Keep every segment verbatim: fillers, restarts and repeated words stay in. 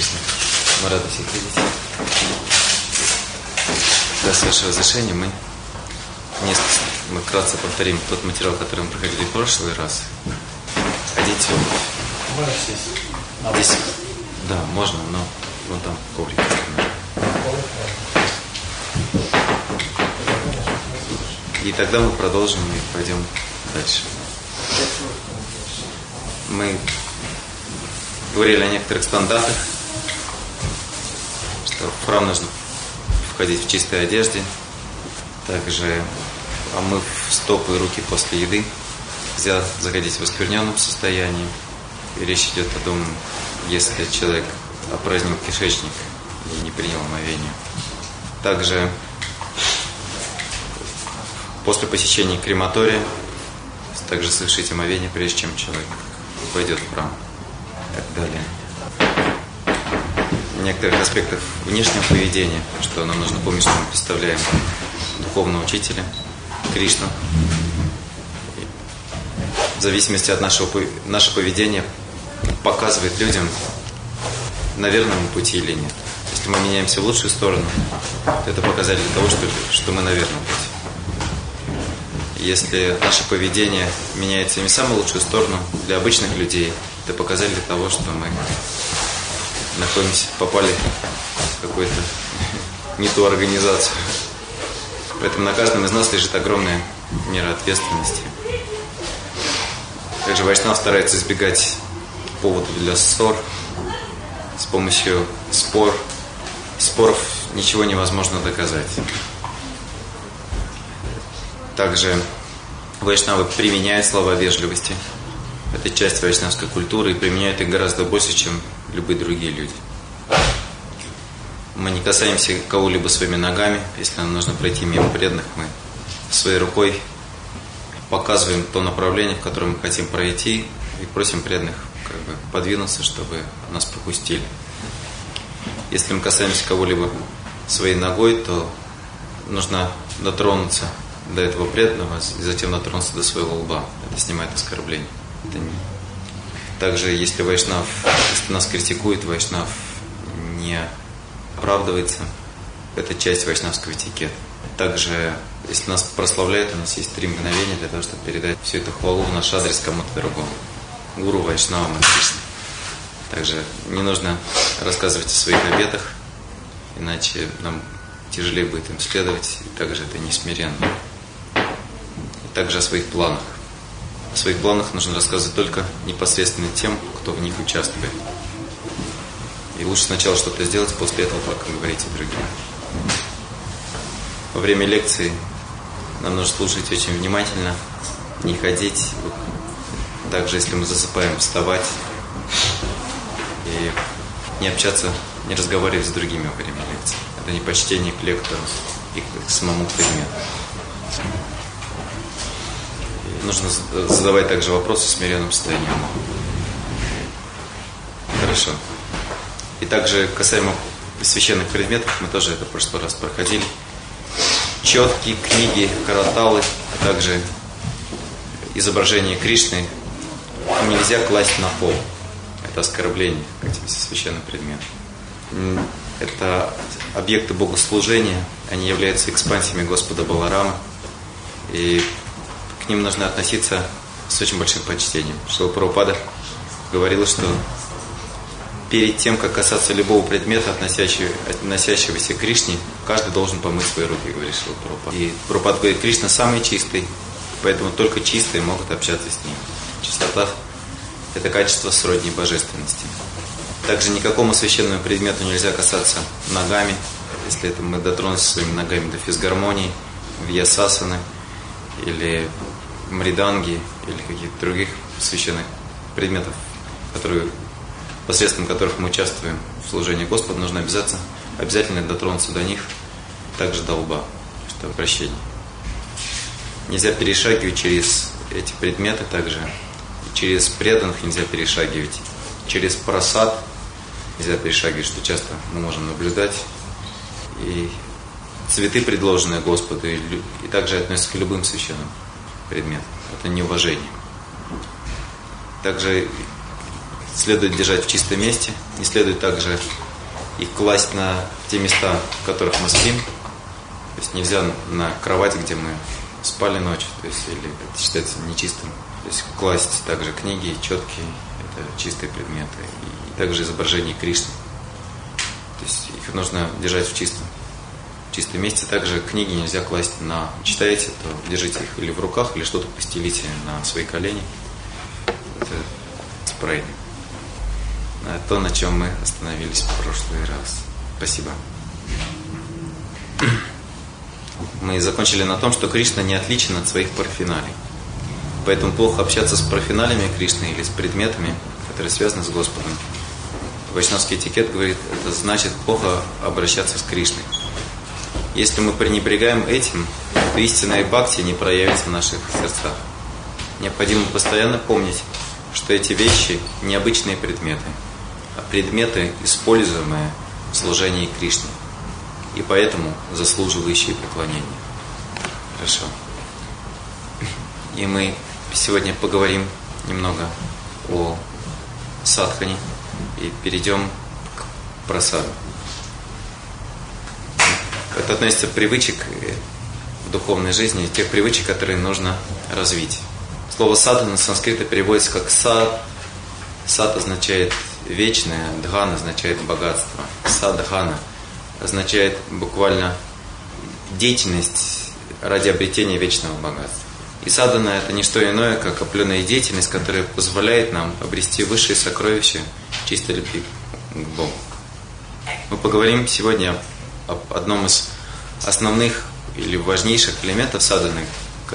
Кришна. Мы рады всех видеть. Да, с вашего разрешения мы несколько, мы вкратце повторим тот материал, который мы проходили в прошлый раз. Оденьте обувь. Можно сесть? Здесь, да, можно, но вон там коврик. И тогда мы продолжим и пойдем дальше. Мы говорили о некоторых стандартах, что в храм нужно входить в чистой одежде, также омыв стопы и руки после еды, нельзя заходить в оскверненном состоянии. И речь идет о том, если человек опразднил кишечник и не принял омовение. Также после посещения крематория также совершить омовение, прежде чем человек войдет в храм и так далее. Некоторых аспектов внешнего поведения, что нам нужно помнить, что мы представляем духовного учителя Кришну. В зависимости от нашего наше поведение показывает людям, на верном пути или нет. Если мы меняемся в лучшую сторону, то это показатель того, что, что мы на верном пути. Если наше поведение меняется не в самую лучшую сторону, для обычных людей, это показатель того, что мы находимся, попали в какую-то не ту организацию. Поэтому на каждом из нас лежит огромная мера ответственности. Также вайшнав старается избегать поводов для ссор. С помощью спор, споров ничего невозможно доказать. Также вайшнавы применяют слова вежливости. Это часть вайшнавской культуры, и применяют их гораздо больше, чем любые другие люди. Мы не касаемся кого-либо своими ногами. Если нам нужно пройти мимо преданных, мы своей рукой показываем то направление, в котором мы хотим пройти, и просим преданных как бы подвинуться, чтобы нас пропустили. Если мы касаемся кого-либо своей ногой, то нужно дотронуться до этого преданного и затем дотронуться до своего лба. Это снимает оскорбление. Это не... Также, если вайшнав, если нас критикует, вайшнав не оправдывается, это часть вайшнавского этикета. Также, если нас прославляют, у нас есть три мгновения для того, чтобы передать всю эту хвалу в наш адрес кому-то другому. Гуру, вайшнава, Кришна. Также не нужно рассказывать о своих обетах, иначе нам тяжелее будет им следовать, и также это не смиренно. И также о своих планах. О своих планах нужно рассказывать только непосредственно тем, кто в них участвует. И лучше сначала что-то сделать, после этого пока говорить о другим. Во время лекции нам нужно слушать очень внимательно, не ходить. Также, если мы засыпаем, вставать и не общаться, не разговаривать с другими во время лекции. Это не почтение к лектору и к самому предмету. И нужно задавать также вопросы в смиренном состоянии. Хорошо. И также касаемо священных предметов, мы тоже это в прошлый раз проходили. Четки, книги, караталы, а также изображение Кришны нельзя класть на пол. Это оскорбление к этим священным предметам. Это объекты богослужения, они являются экспансиями Господа Баларама, и к ним нужно относиться с очень большим почтением. Шрила Прабхупада говорила, что перед тем, как касаться любого предмета, относящего, относящегося к Кришне, каждый должен помыть свои руки, говорит Шрила Прабхупада. И Прабхупада говорит, Кришна самый чистый, поэтому только чистые могут общаться с ним. Чистота – это качество сродни божественности. Также никакому священному предмету нельзя касаться ногами, если это мы дотронемся своими ногами до физгармонии, вьясасаны или мриданги, или каких-то других священных предметов, которые, посредством которых мы участвуем в служении Господу, нужно обязательно, обязательно дотронуться до них, также до лба, что прощение. Нельзя перешагивать через эти предметы также. Через преданных нельзя перешагивать. Через просад нельзя перешагивать, что часто мы можем наблюдать. И цветы, предложенные Господу, и, и также относятся к любым священным предметам. Это неуважение. Также следует держать в чистом месте, не следует также их класть на те места, в которых мы спим. То есть нельзя на кровать, где мы спали ночью, то есть, или это считается нечистым. То есть класть также книги, четки, это чистые предметы, и также изображение Кришны. То есть их нужно держать в чистом, в чистом месте. Также книги нельзя класть на... Читаете, то держите их или в руках, или что-то постелите на свои колени. Это спрей. То, на чем мы остановились в прошлый раз. Спасибо. Мы закончили на том, что Кришна не отличен от своих парафиналий. Поэтому плохо общаться с парафиналями Кришны или с предметами, которые связаны с Господом. Вайшнавский этикет говорит, это значит плохо обращаться с Кришной. Если мы пренебрегаем этим, то истинная бхакти не проявится в наших сердцах. Необходимо постоянно помнить, что эти вещи не обычные предметы, а предметы, используемые в служении Кришне, и поэтому заслуживающие преклонения. Хорошо. И мы сегодня поговорим немного о садхане и перейдем к прасаду. Это относится к привычек в духовной жизни, тех привычек, которые нужно развить. Слово сада на санскрите переводится как сад. Сад означает вечное, дхан означает богатство. Садхана означает буквально деятельность ради обретения вечного богатства. И садхана – это не что иное, как определенная деятельность, которая позволяет нам обрести высшие сокровища чистой любви к Богу. Мы поговорим сегодня об одном из основных или важнейших элементов садханы,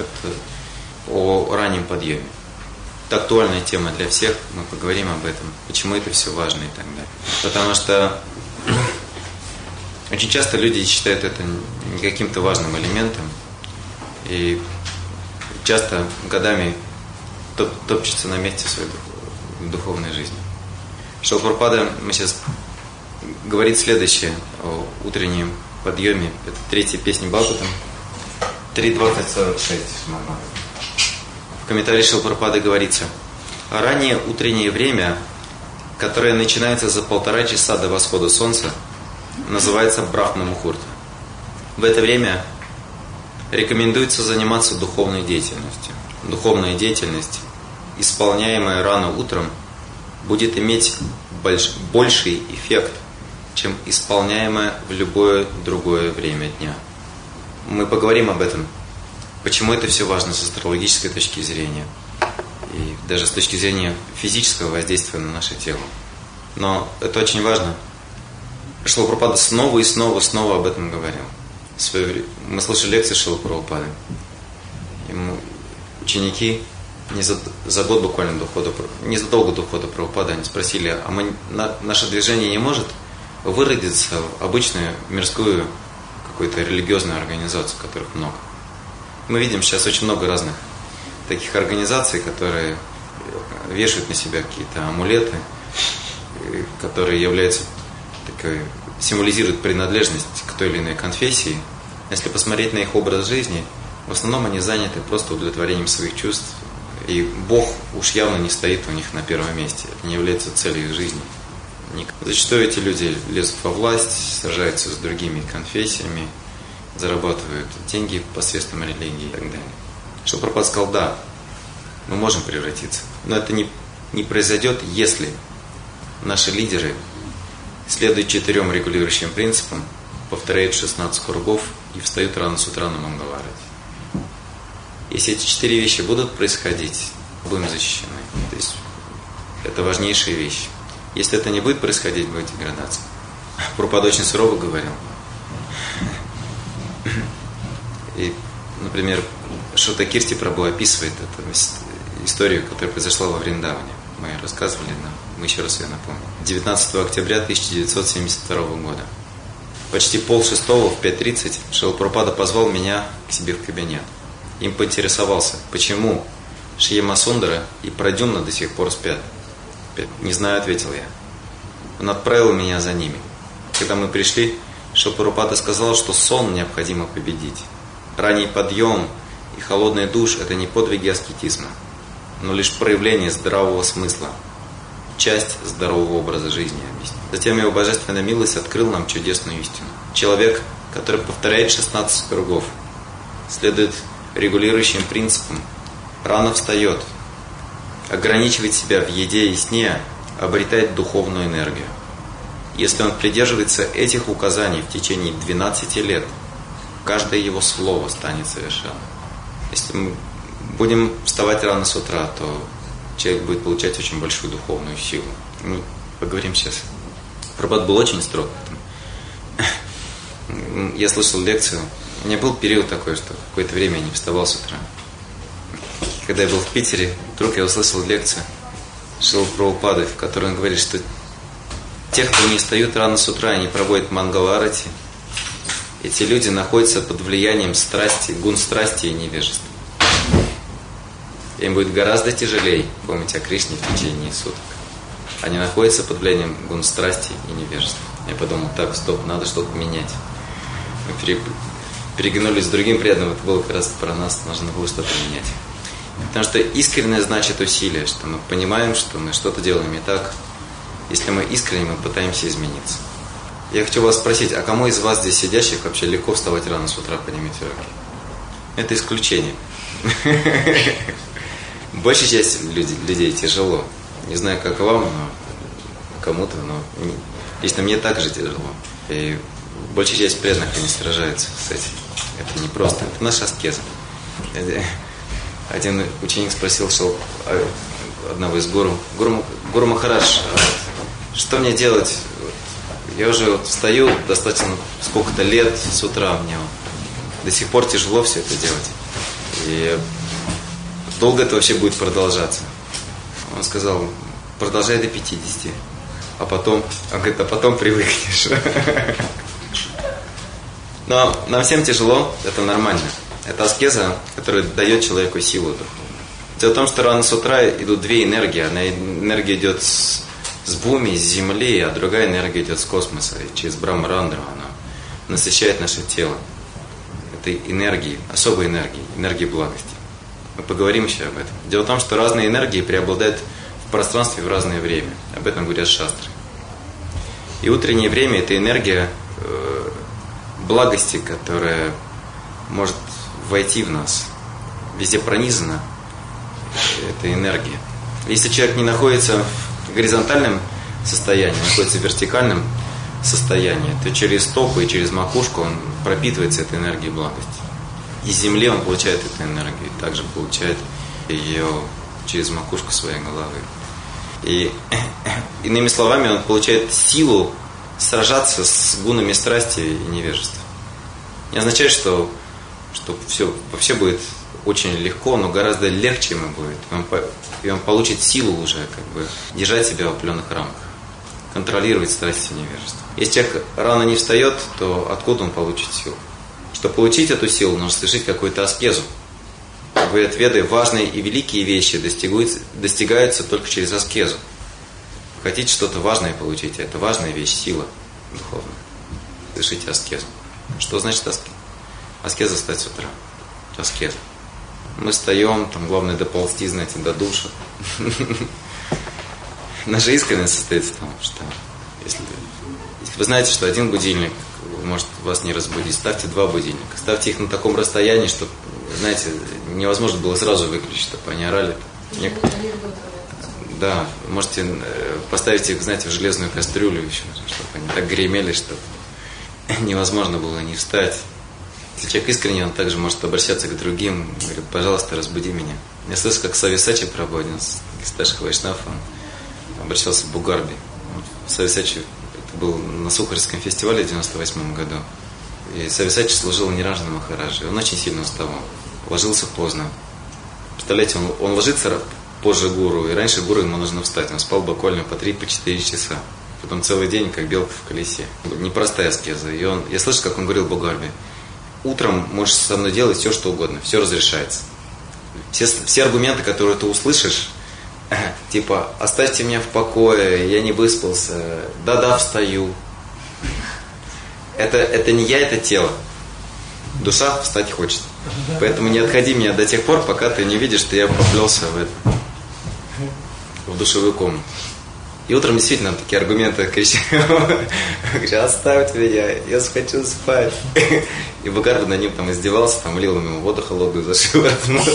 о раннем подъеме. Это актуальная тема для всех, мы поговорим об этом, почему это все важно и так далее. Потому что очень часто люди считают это не каким-то важным элементом, и часто годами топ, топчутся на месте в своей духовной жизни. Шрила Прабхупада мы сейчас говорит следующее о утреннем подъеме. Это третья песня Бхагаватам, три двадцать сорок шесть. В комментарии Шрила Прабхупады говорится: раннее утреннее время, которое начинается за полтора часа до восхода солнца, называется Брахма-мухурта. В это время рекомендуется заниматься духовной деятельностью. Духовная деятельность, исполняемая рано утром, будет иметь больш, больший эффект, чем исполняемая в любое другое время дня. Мы поговорим об этом, почему это все важно с астрологической точки зрения и даже с точки зрения физического воздействия на наше тело. Но это очень важно. Шрила Прабхупада снова и снова снова об этом говорил. Мы слышали лекции Шрилы Прабхупады. Ему ученики не за, за год буквально до ухода, не задолго до ухода Прабхупады, они спросили: а мы, на, наше движение не может выродиться в обычную мирскую какую-то религиозную организацию, которых много. Мы видим сейчас очень много разных таких организаций, которые вешают на себя какие-то амулеты, которые являются такой, символизируют принадлежность к той или иной конфессии. Если посмотреть на их образ жизни, в основном они заняты просто удовлетворением своих чувств, и Бог уж явно не стоит у них на первом месте. Это не является целью их жизни. Зачастую эти люди лезут во власть, сражаются с другими конфессиями, зарабатывают деньги посредством религии и так далее. Шрила Прабхупада сказал: да, мы можем превратиться, но это не, не произойдет, если наши лидеры следуют четырем регулирующим принципам, повторяют шестнадцать кругов и встают рано с утра на Мангаларати. Если эти четыре вещи будут происходить, будем защищены. То есть это важнейшие вещи. Если это не будет происходить, будет деградация. Прабхупада очень сурово говорил. И, например, Шута Кирти Прабху описывает эту историю, которая произошла во Вриндаване. Мы рассказывали, но мы еще раз ее напомним. девятнадцатого октября тысяча девятьсот семьдесят второго года. Почти пол шестого в пять тридцать Шрила Прабхупада позвал меня к себе в кабинет. Им поинтересовался, почему Шьяма Сундара и Прадюмна до сих пор спят. «Не знаю», — ответил я. Он отправил меня за ними. Когда мы пришли, Шрила Прабхупада сказал, что сон необходимо победить. Ранний подъем и холодный душ – это не подвиги аскетизма, но лишь проявление здравого смысла. часть здорового образа жизни, объяснил. Затем Его Божественная милость открыл нам чудесную истину. Человек, который повторяет шестнадцать кругов, следует регулирующим принципам, рано встает, ограничивает себя в еде и сне, обретает духовную энергию. Если он придерживается этих указаний в течение двенадцати лет, каждое его слово станет совершенным. Если мы будем вставать рано с утра, то человек будет получать очень большую духовную силу. Мы поговорим сейчас. Прабхупада был очень строг. Я слышал лекцию. У меня был период такой, что какое-то время я не вставал с утра. Когда я был в Питере, вдруг я услышал лекцию Шрилы Прабхупады, в которой он говорит, что те, кто не встают рано с утра и не проводят мангала-арати, эти люди находятся под влиянием страсти, гун страсти и невежества. Им будет гораздо тяжелее помнить о Кришне в течение суток. Они находятся под влиянием гун страсти и невежества. Я подумал, так, стоп, надо что-то менять. Мы пере... переглянулись с другим преданным, это было как раз про нас, нужно было что-то менять. Потому что искренне значит усилие, что мы понимаем, что мы что-то делаем не так. Если мы искренне, мы пытаемся измениться. Я хочу вас спросить, а кому из вас здесь сидящих вообще легко вставать рано с утра, поднимите руки? Это исключение. Большая часть людей тяжело. Не знаю, как вам, но кому-то, но лично мне так же тяжело. И большая часть преданных, они сражаются с этим. Это непросто, это наша аскеза. Один ученик спросил что, одного из гуру, гуру, гуру Махарадж, что мне делать? Я уже вот встаю достаточно сколько-то лет с утра, мне до сих пор тяжело все это делать. И долго это вообще будет продолжаться? Он сказал, продолжай до пятидесяти, а потом, он говорит, а потом привыкнешь. Но нам всем тяжело, это нормально. Это аскеза, которая дает человеку силу духовную. Дело в том, что рано с утра идут две энергии. Одна энергия идет с, с Бхуми, с Земли, а другая энергия идет с космоса. И через Брахма-рандру она насыщает наше тело. Это энергии, особой энергии, энергии благости. Мы поговорим еще об этом. Дело в том, что разные энергии преобладают в пространстве в разное время. Об этом говорят шастры. И утреннее время – это энергия э, благости, которая может войти в нас. Везде пронизана эта энергия. Если человек не находится в горизонтальном состоянии, находится в вертикальном состоянии, то через стопы и через макушку он пропитывается этой энергией благости. Из земли он получает эту энергию, и также получает ее через макушку своей головы. И иными словами, он получает силу сражаться с гунами страсти и невежества. Не означает, что что все вообще будет очень легко, но гораздо легче ему будет. И он, и он получит силу уже как бы держать себя в определенных рамках, контролировать страсти и невежество. Если человек рано не встает, то откуда он получит силу? Чтобы получить эту силу, нужно совершить какую-то аскезу. Говорят веды, важные и великие вещи достигаются, достигаются только через аскезу. Хотите что-то важное получить, это важная вещь, сила духовная. Совершите аскезу. Что значит аскеза? Аскеза встать с утра. Аскеза. Мы встаем, там главное доползти, знаете, до душа. Наша искренность состоит в том, что если, если вы знаете, что один будильник может вас не разбудить, ставьте два будильника. Ставьте их на таком расстоянии, чтобы, знаете, невозможно было сразу выключить, чтобы они орали. Да, можете поставить их, знаете, в железную кастрюлю еще, чтобы они так гремели, чтобы невозможно было не встать. Если человек искренне, он также может обращаться к другим, говорит, пожалуйста, разбуди меня. Я слышал, как Сависачи Прабху, один из старших вайшнав, он обращался к Бугарби. Сависачи, это был на Сухарском фестивале в девяносто восьмом году. И Сависачи служил Ниранджана Махараджи. Он очень сильно уставал, ложился поздно. Представляете, он, он ложится позже гуру, и раньше гуру ему нужно встать. Он спал буквально по три-четыре часа. Потом целый день, как белка в колесе. Непростая аскеза. И он, я слышал, как он говорил Бугарби. Утром можешь со мной делать все, что угодно, все разрешается. Все, все аргументы, которые ты услышишь, типа, оставьте меня в покое, я не выспался, да-да, встаю. Это, это не я, это тело. Душа встать хочет. Поэтому не отходи меня до тех пор, пока ты не видишь, что я поплелся в, это, в душевую комнату. И утром действительно такие аргументы кричал, говорю, оставьте меня, я хочу спать. И Букаров на ним там издевался, там лил ему воду холодную за шиворот.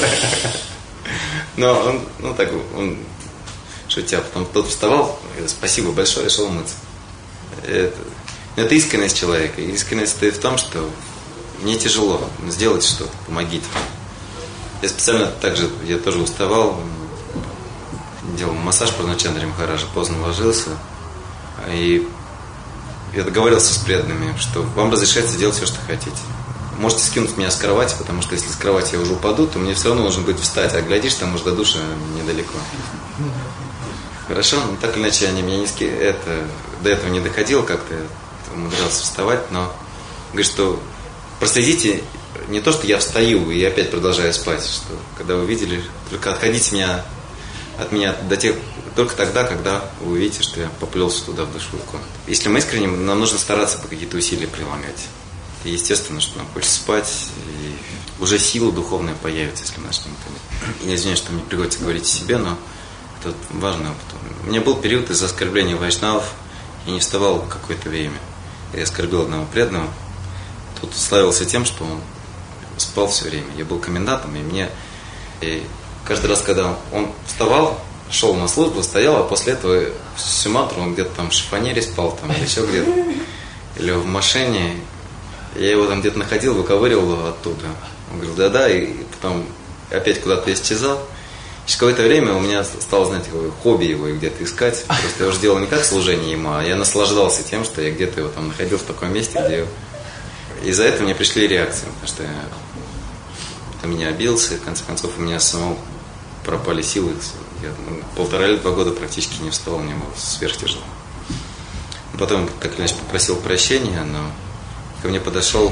Но он, ну так, он шутя, потом тот вставал, спасибо большое, шел мыться. Это, это искренность человека. Искренность стоит в том, что мне тяжело, сделать что-то, помогите. Я специально также, я тоже уставал, делал массаж по Пурначандре Махараджа, поздно ложился. И я договорился с преданными, что вам разрешается делать все, что хотите. Можете скинуть меня с кровати, потому что если с кровати я уже упаду, то мне все равно нужно будет встать, а глядишь, там уже до душа недалеко. Хорошо, но так или иначе они меня не ски... это, до этого не доходило, как-то я умудрялся вставать, но говорит, что проследите не то, что я встаю и опять продолжаю спать, что когда вы видели, только отходите меня, от меня до тех, только тогда, когда вы увидите, что я поплелся туда, в душевую комнату. Если мы искренне, нам нужно стараться по какие-то усилия прилагать. И естественно, что нам хочется спать, и уже сила духовная появится, если мы начнем это. Я извиняюсь, что мне приходится говорить о себе, но это важный опыт. У меня был период из-за оскорбления вайшнавов, я не вставал какое-то время. Я оскорбил одного преданного. Тут славился тем, что он спал все время. Я был комендантом, и мне и каждый раз, когда он вставал, шел на службу, стоял, а после этого всю мантру он где-то там в шифонере спал, там, или еще где-то, или в машине. Я его там где-то находил, выковыривал его оттуда. Он говорил, да-да, и потом опять куда-то исчезал. Через какое-то время у меня стало, знаете, хобби его где-то искать. Просто я уже делал не как служение ему, а я наслаждался тем, что я где-то его там находил в таком месте, где... Из-за этого мне пришли реакции, потому что я на меня обиделся, и в конце концов у меня самого пропали силы. Я ну, полтора или два года практически не вставал, мне было сверхтяжело. Потом, как иначе, попросил прощения, но ко мне подошел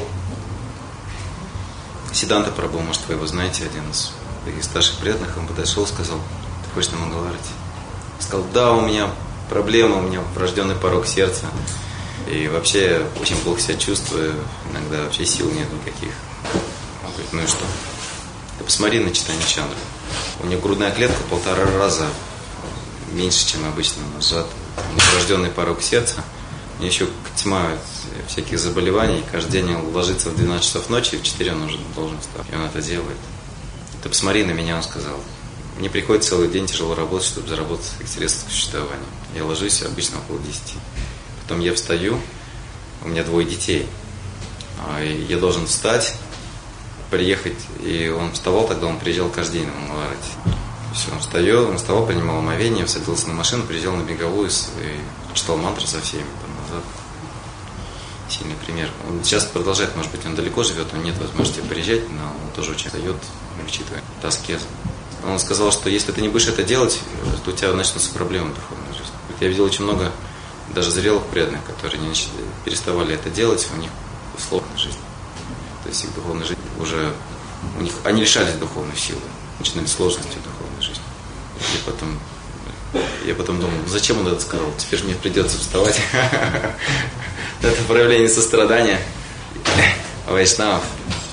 Сиданта Прабху, может, вы его знаете, один из из старших преданных, он подошел и сказал, ты хочешь на Мангаларати? Сказал, да, у меня проблема, у меня врожденный порок сердца. И вообще я очень плохо себя чувствую, иногда вообще сил нет никаких. Он говорит, ну и что? Ты посмотри на Чайтанья Чандру. У нее грудная клетка полтора раза меньше, чем обычно сжат. У нее врожденный порок сердца. У нее еще тьма всяких заболеваний. Каждый день он ложится в двенадцать часов ночи, и в четыре он уже должен встать. И он это делает. Ты посмотри на меня, он сказал. Мне приходится целый день тяжело работать, чтобы заработать средства к существованию. Я ложусь обычно около десяти. Потом я встаю, у меня двое детей. И я должен встать, приехать. И он вставал, тогда он приезжал каждый день на Мангаларати. Все, он встает, он вставал, принимал омовение, садился на машину, приезжал на беговую и читал мантры со всеми там назад. Сильный пример. Он сейчас продолжает, может быть, он далеко живет, у него нет возможности приезжать, но он тоже очень дает, учитывая аскез. Он сказал, что если ты не будешь это делать, то у тебя начнутся проблемы в духовной жизни. Я видел очень много даже зрелых преданных, которые не переставали это делать, у них сложная жизнь. То есть их духовная жизнь уже, у них, они лишались духовной силы, начинали сложности в духовной жизни. И потом, я потом думал, зачем он это сказал, теперь же мне придется вставать. Это проявление сострадания вайшнавов.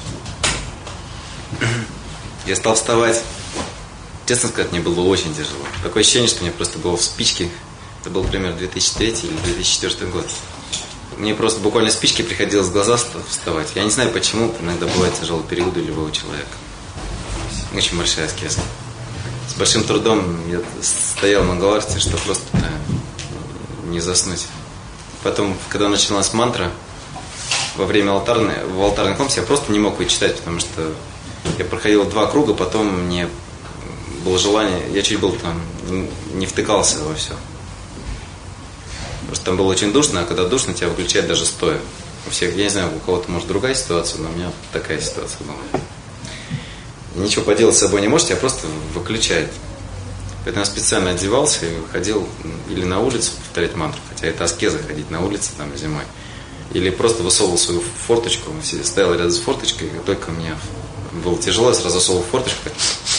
Я стал вставать. Честно сказать, мне было очень тяжело. Такое ощущение, что мне просто было в спичке. Это был примерно две тысячи третий или две тысячи четвёртый год. Мне просто буквально спички приходилось в глаза вставать. Я не знаю почему, иногда бывает тяжелый период у любого человека. Очень большая аскеза. С большим трудом я стоял на Мангаларати, что просто не заснуть. Потом, когда началась мантра, во время алтарной, в алтарной комнате я просто не мог ее читать, потому что я проходил два круга, потом мне было желание, я чуть был там, не втыкался во все. Потому что там было очень душно, а когда душно, тебя выключают даже стоя. У всех, я не знаю, у кого-то может другая ситуация, но у меня такая ситуация была. И ничего поделать с собой не можете, а просто выключает. Поэтому я специально одевался и выходил или на улицу повторять мантру, хотя это аскеза ходить на улице там зимой, или просто высовывал свою форточку, стоял рядом с форточкой, и только мне было тяжело, я сразу засовывал форточку,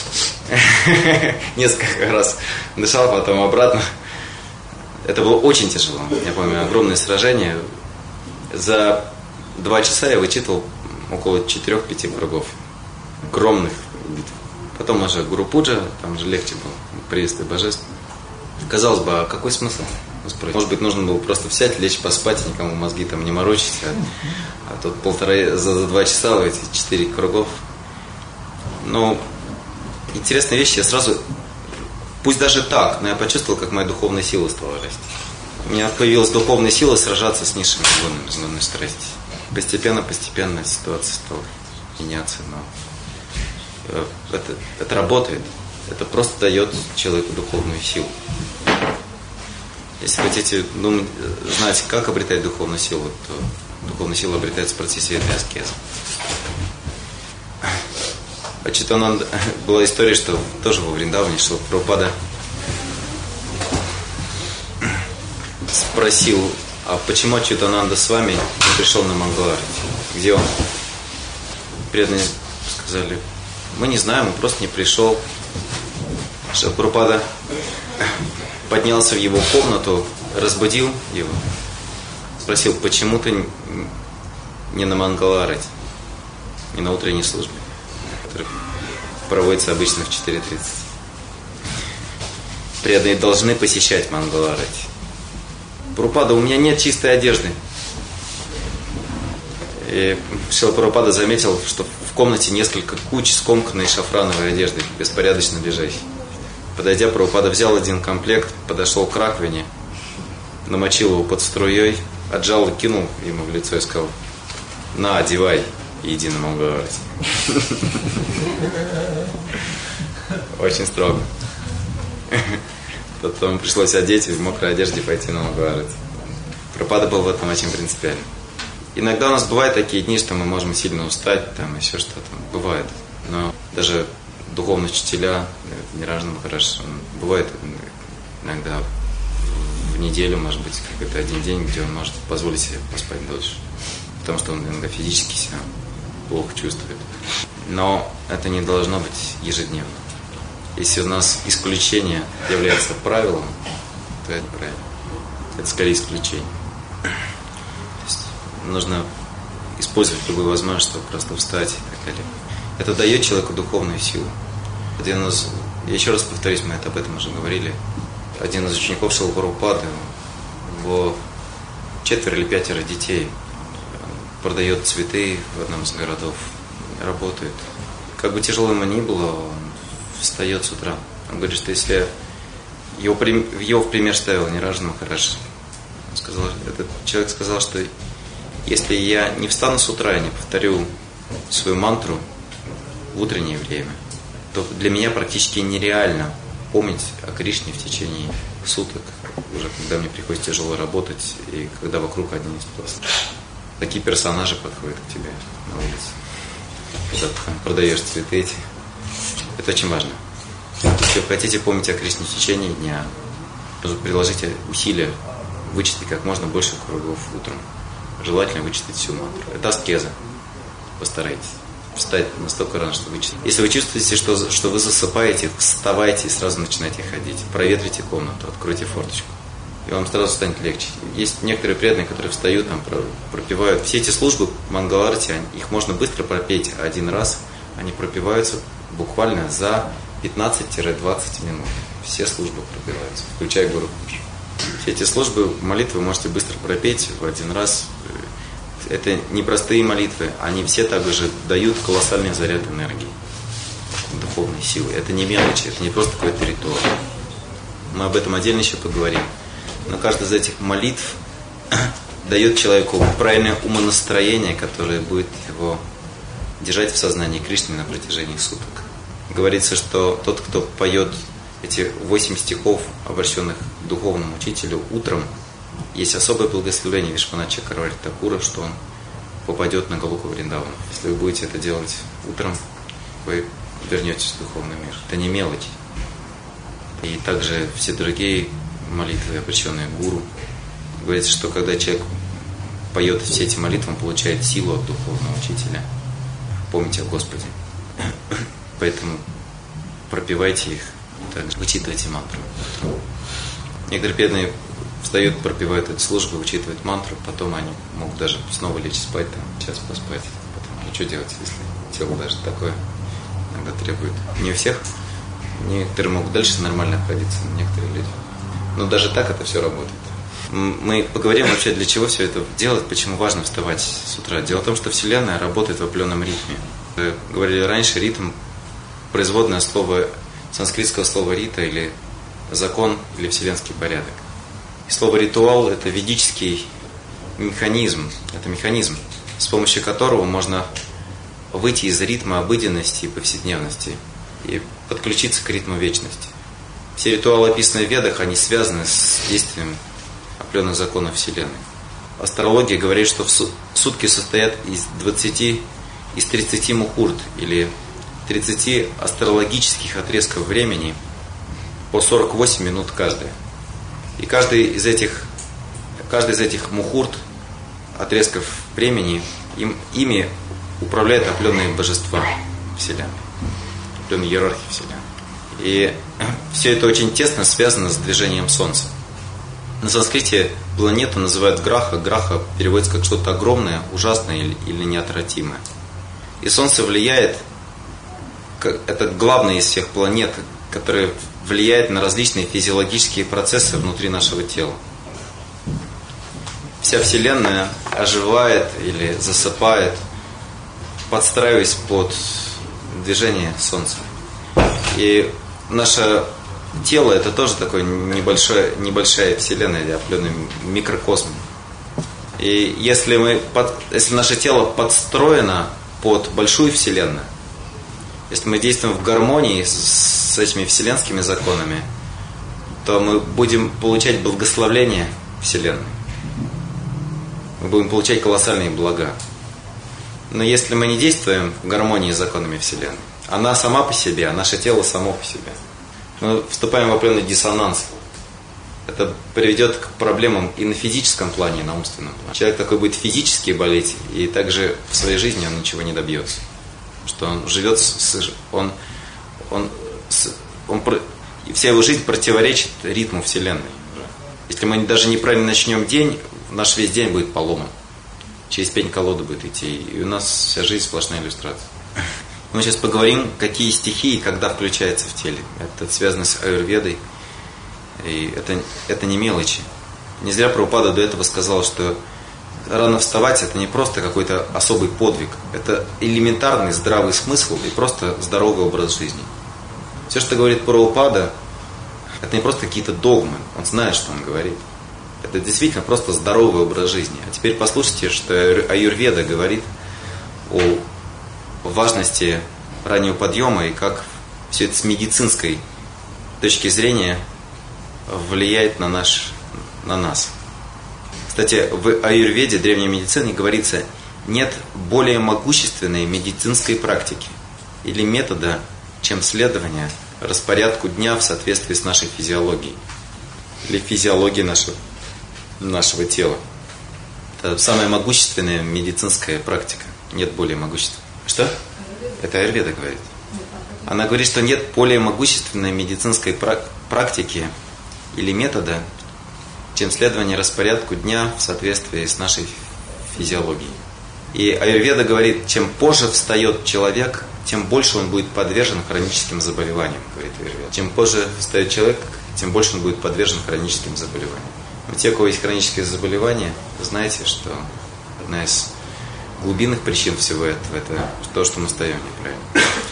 несколько раз дышал, потом обратно. Это было очень тяжело. Я помню, огромное сражение. За два часа я вычитывал около четырех-пяти кругов. Огромных битв. Потом уже Гуру Пуджа, там же легче было, приветствие божеств. Казалось бы, а какой смысл? Может быть, нужно было просто взять, лечь, поспать, и никому мозги там не морочить, а, а тут полтора, за, за два часа в эти четыре кругов. Но интересная вещь, я сразу, пусть даже так, но я почувствовал, как моя духовная сила стала расти. У меня появилась духовная сила сражаться с низшими гонами, с гонной страсти. Постепенно, постепенно ситуация стала меняться, но это, это работает. Это просто дает человеку духовную силу. Если хотите думать, знать, как обретать духовную силу, то духовная сила обретается в процессе этой аскезы. А Читананда, была история, что тоже во Вриндаване, что Прабхупада спросил, а почему Читананда с вами не пришел на Мангаларати? Где он? Преданные сказали, мы не знаем, он просто не пришел. Что Прабхупада поднялся в его комнату, разбудил его, спросил, почему ты не на Мангаларати, не на утренней службе, которая проводится обычно в четыре тридцать. Преданные должны посещать Мангаларати. Прабхупада, у меня нет чистой одежды. И Шрила Прабхупада заметил, что в комнате несколько куч скомканной шафрановой одежды, беспорядочно лежащей. Подойдя, Прабхупада взял один комплект, подошел к раковине, намочил его под струей, отжал и кинул ему в лицо и сказал, на, одевай и иди на Мангаларати. Очень строго. Потом пришлось одеть в мокрой одежде и пойти на Мангаларати. Прабхупада был в этом очень принципиально. Иногда у нас бывают такие дни, что мы можем сильно устать, там еще что-то, бывает. Но даже духовные учителя, Нирожана Махарадж, бывает иногда в неделю, может быть, какой-то один день, где он может позволить себе поспать дольше. Потому что он иногда физически себя плохо чувствует. Но это не должно быть ежедневно. Если у нас исключение является правилом, то это правильно. Это скорее исключение. То есть нужно использовать любую возможность, чтобы просто встать и так далее. Это дает человеку духовную силу. Один из, я еще раз повторюсь, мы это об этом уже говорили. Один из учеников Шрилы Прабхупады, у него четверо или пятеро детей, продает цветы в одном из городов, работает. Как бы тяжело ему ни было, он встает с утра. Он говорит, что если его, его в пример ставил Нирожана Махарадж, он сказал, этот человек сказал, что если я не встану с утра и не повторю свою мантру в утреннее время, то для меня практически нереально помнить о Кришне в течение суток, уже когда мне приходится тяжело работать и когда вокруг одни сплошь. Такие персонажи подходят к тебе на улице, когда ты там продаешь цветы эти. Это очень важно. Если вы хотите помнить о Кришне в течение дня, приложите усилия вычитать как можно больше кругов утром. Желательно вычитать всю мантру. Это аскеза. Постарайтесь встать настолько рано, что вычитать. Если вы чувствуете, что, что вы засыпаете, вставайте и сразу начинайте ходить. Проветрите комнату, откройте форточку. И вам сразу станет легче. Есть некоторые преданные, которые встают, там, пропевают. Все эти службы Мангаларати, их можно быстро пропеть один раз. Они пропеваются буквально за пятнадцать-двадцать минут. Все службы пропеваются, включая Гуру. Все эти службы, молитвы вы можете быстро пропеть в один раз. Это непростые молитвы, они все также дают колоссальный заряд энергии, духовной силы. Это не мелочи, это не просто какой-то ритуал. Мы об этом отдельно еще поговорим. Но каждая из этих молитв дает человеку правильное умонастроение, которое будет его держать в сознании Кришны на протяжении суток. Говорится, что тот, кто поет эти восемь стихов, обращенных к духовному учителю, утром, есть особое благословение Вишванатха Чакраварти Такура, что он попадет на Галоку Вриндавана. Если вы будете это делать утром, вы вернетесь в духовный мир. Это не мелочь. И также все другие молитвы, обращенные к Гуру, говорится, что когда человек поет все эти молитвы, он получает силу от духовного учителя. Помните о Господе. Поэтому пропевайте их, также вычитывайте мантру. Некоторые преданные встают, пропевают эту службу, вычитывают мантру, потом они могут даже снова лечь спать, там, час поспать. Потом, ну что делать, если тело даже такое иногда требует. Не у всех. Некоторые могут дальше нормально обходиться, но некоторые люди Но даже так это все работает. Мы поговорим вообще, для чего все это делать, почему важно вставать с утра. Дело в том, что Вселенная работает в определенном ритме. Вы говорили раньше, ритм – производное слово санскритского слова рита, или закон, или вселенский порядок. И слово ритуал – это ведический механизм, это механизм, с помощью которого можно выйти из ритма обыденности и повседневности и подключиться к ритму вечности. Все ритуалы, описанные в Ведах, они связаны с действием определенных законов Вселенной. Астрология говорит, что сутки состоят из двадцати, из тридцати мухурт, или тридцати астрологических отрезков времени, по сорок восемь минут каждая. И каждый из этих, каждый из этих мухурт, отрезков времени, им, ими управляют определенные божества Вселенной, определенные иерархии Вселенной. И все это очень тесно связано с движением Солнца. На санскрите планету называют граха. Граха переводится как что-то огромное, ужасное или, или неотвратимое. И Солнце влияет, это главная из всех планет, которая влияет на различные физиологические процессы внутри нашего тела. Вся Вселенная оживает или засыпает, подстраиваясь под движение Солнца. И наше тело – это тоже такой небольшой, небольшая Вселенная, или определенный микрокосм. И если, мы под, если наше тело подстроено под большую Вселенную, если мы действуем в гармонии с, с этими вселенскими законами, то мы будем получать благословление Вселенной. Мы будем получать колоссальные блага. Но если мы не действуем в гармонии с законами Вселенной, она сама по себе, а наше тело само по себе, мы вступаем в определенный диссонанс. Это приведет к проблемам и на физическом плане, и на умственном плане. Человек такой будет физически болеть, и также в своей жизни он ничего не добьется. Что он живет, с, он, он, он, он, вся его жизнь противоречит ритму Вселенной. Если мы даже неправильно начнем день, наш весь день будет поломан. Через пень-колоду будет идти, и у нас вся жизнь сплошная иллюстрация. Мы сейчас поговорим, какие стихии, когда включаются в теле. Это связано с аюрведой, и это, это не мелочи. Не зря Прабхупада до этого сказал, что рано вставать – это не просто какой-то особый подвиг, это элементарный здравый смысл и просто здоровый образ жизни. Все, что говорит Прабхупада, это не просто какие-то догмы, он знает, что он говорит. Это действительно просто здоровый образ жизни. А теперь послушайте, что аюрведа говорит о важности раннего подъема и как все это с медицинской точки зрения влияет на, наш, на нас. Кстати, в аюрведе, древней медицине, говорится, нет более могущественной медицинской практики или метода, чем следование распорядку дня в соответствии с нашей физиологией или физиологией нашего, нашего тела. Это самая могущественная медицинская практика. Нет более могущественной. Что? Это аюрведа говорит. Она говорит, что нет более могущественной медицинской практики или метода, чем следование распорядку дня в соответствии с нашей физиологией. И аюрведа говорит, чем позже встает человек, тем больше он будет подвержен хроническим заболеваниям, говорит аюрведа. Чем позже встает человек, тем больше он будет подвержен хроническим заболеваниям. Но те, у кого есть хронические заболевания, вы знаете, что одна из глубинных причин всего этого – это то, что мы встаем неправильно.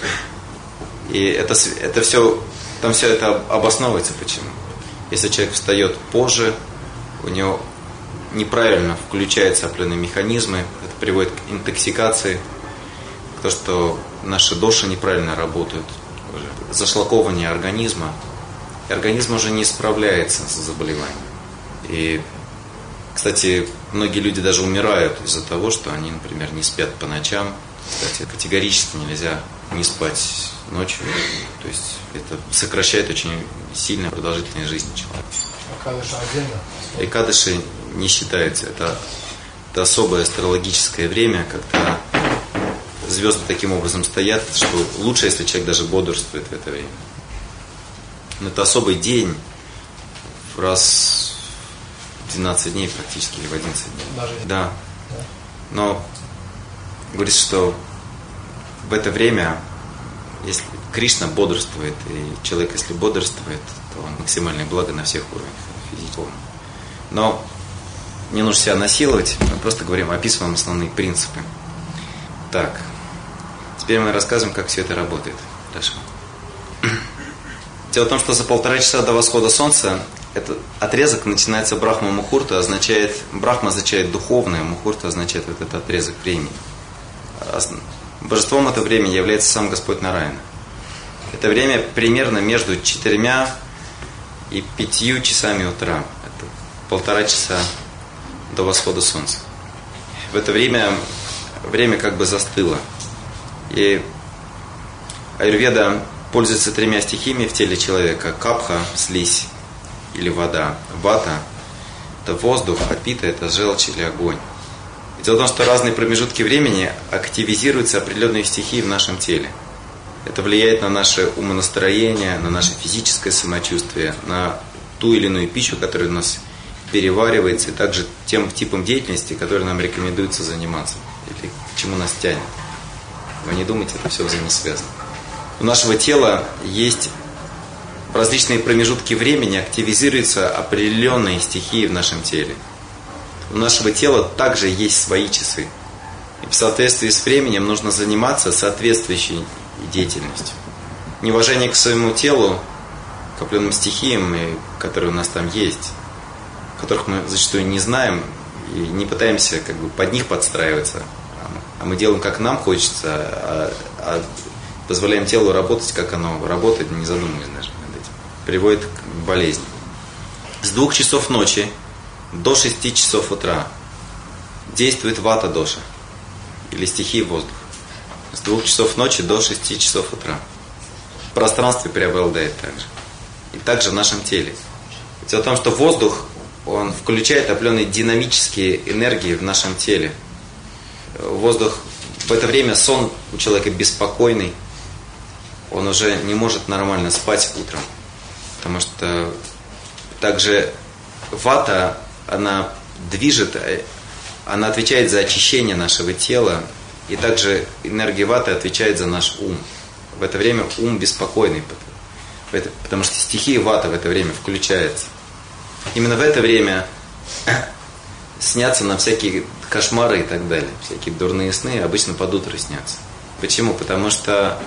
И это, это все, там все это обосновывается почему. Если человек встает позже, у него неправильно включаются определенные механизмы, это приводит к интоксикации, к тому, что наши доши неправильно работают, зашлаковывание организма, и организм уже не справляется с заболеванием. И, кстати, многие люди даже умирают из-за того, что они, например, не спят по ночам. Кстати, категорически нельзя не спать ночью, то есть это сокращает очень сильно продолжительность жизни человека. Экадыши отдельно? Экадыши не считается, это, это особое астрологическое время, когда звезды таким образом стоят, что лучше, если человек даже бодрствует в это время. Но это особый день, раз в двенадцать дней практически, или в одиннадцать дней. Даже да. да. Но говорится, что в это время, если Кришна бодрствует, и человек, если бодрствует, то максимальное благо на всех уровнях физического. Но не нужно себя насиловать, мы просто говорим, описываем основные принципы. Так, теперь мы рассказываем, как все это работает. Хорошо. Дело в том, что за полтора часа до восхода солнца этот отрезок начинается Брахма Мухурта, означает, Брахма означает духовное, Мухурта означает вот этот отрезок времени. Божеством этого времени является сам Господь Нараяна. Это время примерно между четырьмя и пятью часами утра. Это полтора часа до восхода солнца. В это время время как бы застыло. И аюрведа пользуется тремя стихиями в теле человека. Капха – слизь или вода. Вата – это воздух, а пита – это желчь или огонь. И дело в том, что разные промежутки времени активизируются определенные стихии в нашем теле. Это влияет на наше умонастроение, на наше физическое самочувствие, на ту или иную пищу, которая у нас переваривается, и также тем типом деятельности, который нам рекомендуется заниматься, или к чему нас тянет. Вы не думайте, это все взаимосвязано. У нашего тела есть в различные промежутки времени активизируются определенные стихии в нашем теле. У нашего тела также есть свои часы. И в соответствии с временем нужно заниматься соответствующей деятельностью. Неуважение к своему телу, к определенным стихиям, которые у нас там есть, которых мы зачастую не знаем и не пытаемся как бы под них подстраиваться, а мы делаем, как нам хочется, а, а позволяем телу работать, как оно работает, не задумываясь даже над этим. Приводит к болезни. С двух часов ночи до шести часов утра действует вата-доша, или стихия воздуха. С двух часов ночи до шести часов утра. В пространстве преобладает также. И также в нашем теле. Дело в том, что воздух, он включает определенные динамические энергии в нашем теле. Воздух, в это время сон у человека беспокойный. Он уже не может нормально спать утром. Потому что также вата, она движет, она отвечает за очищение нашего тела. И также энергия ваты отвечает за наш ум. В это время ум беспокойный, потому что стихия вата в это время включается. Именно в это время снятся нам всякие кошмары и так далее. Всякие дурные сны обычно под утро снятся. Почему? Потому что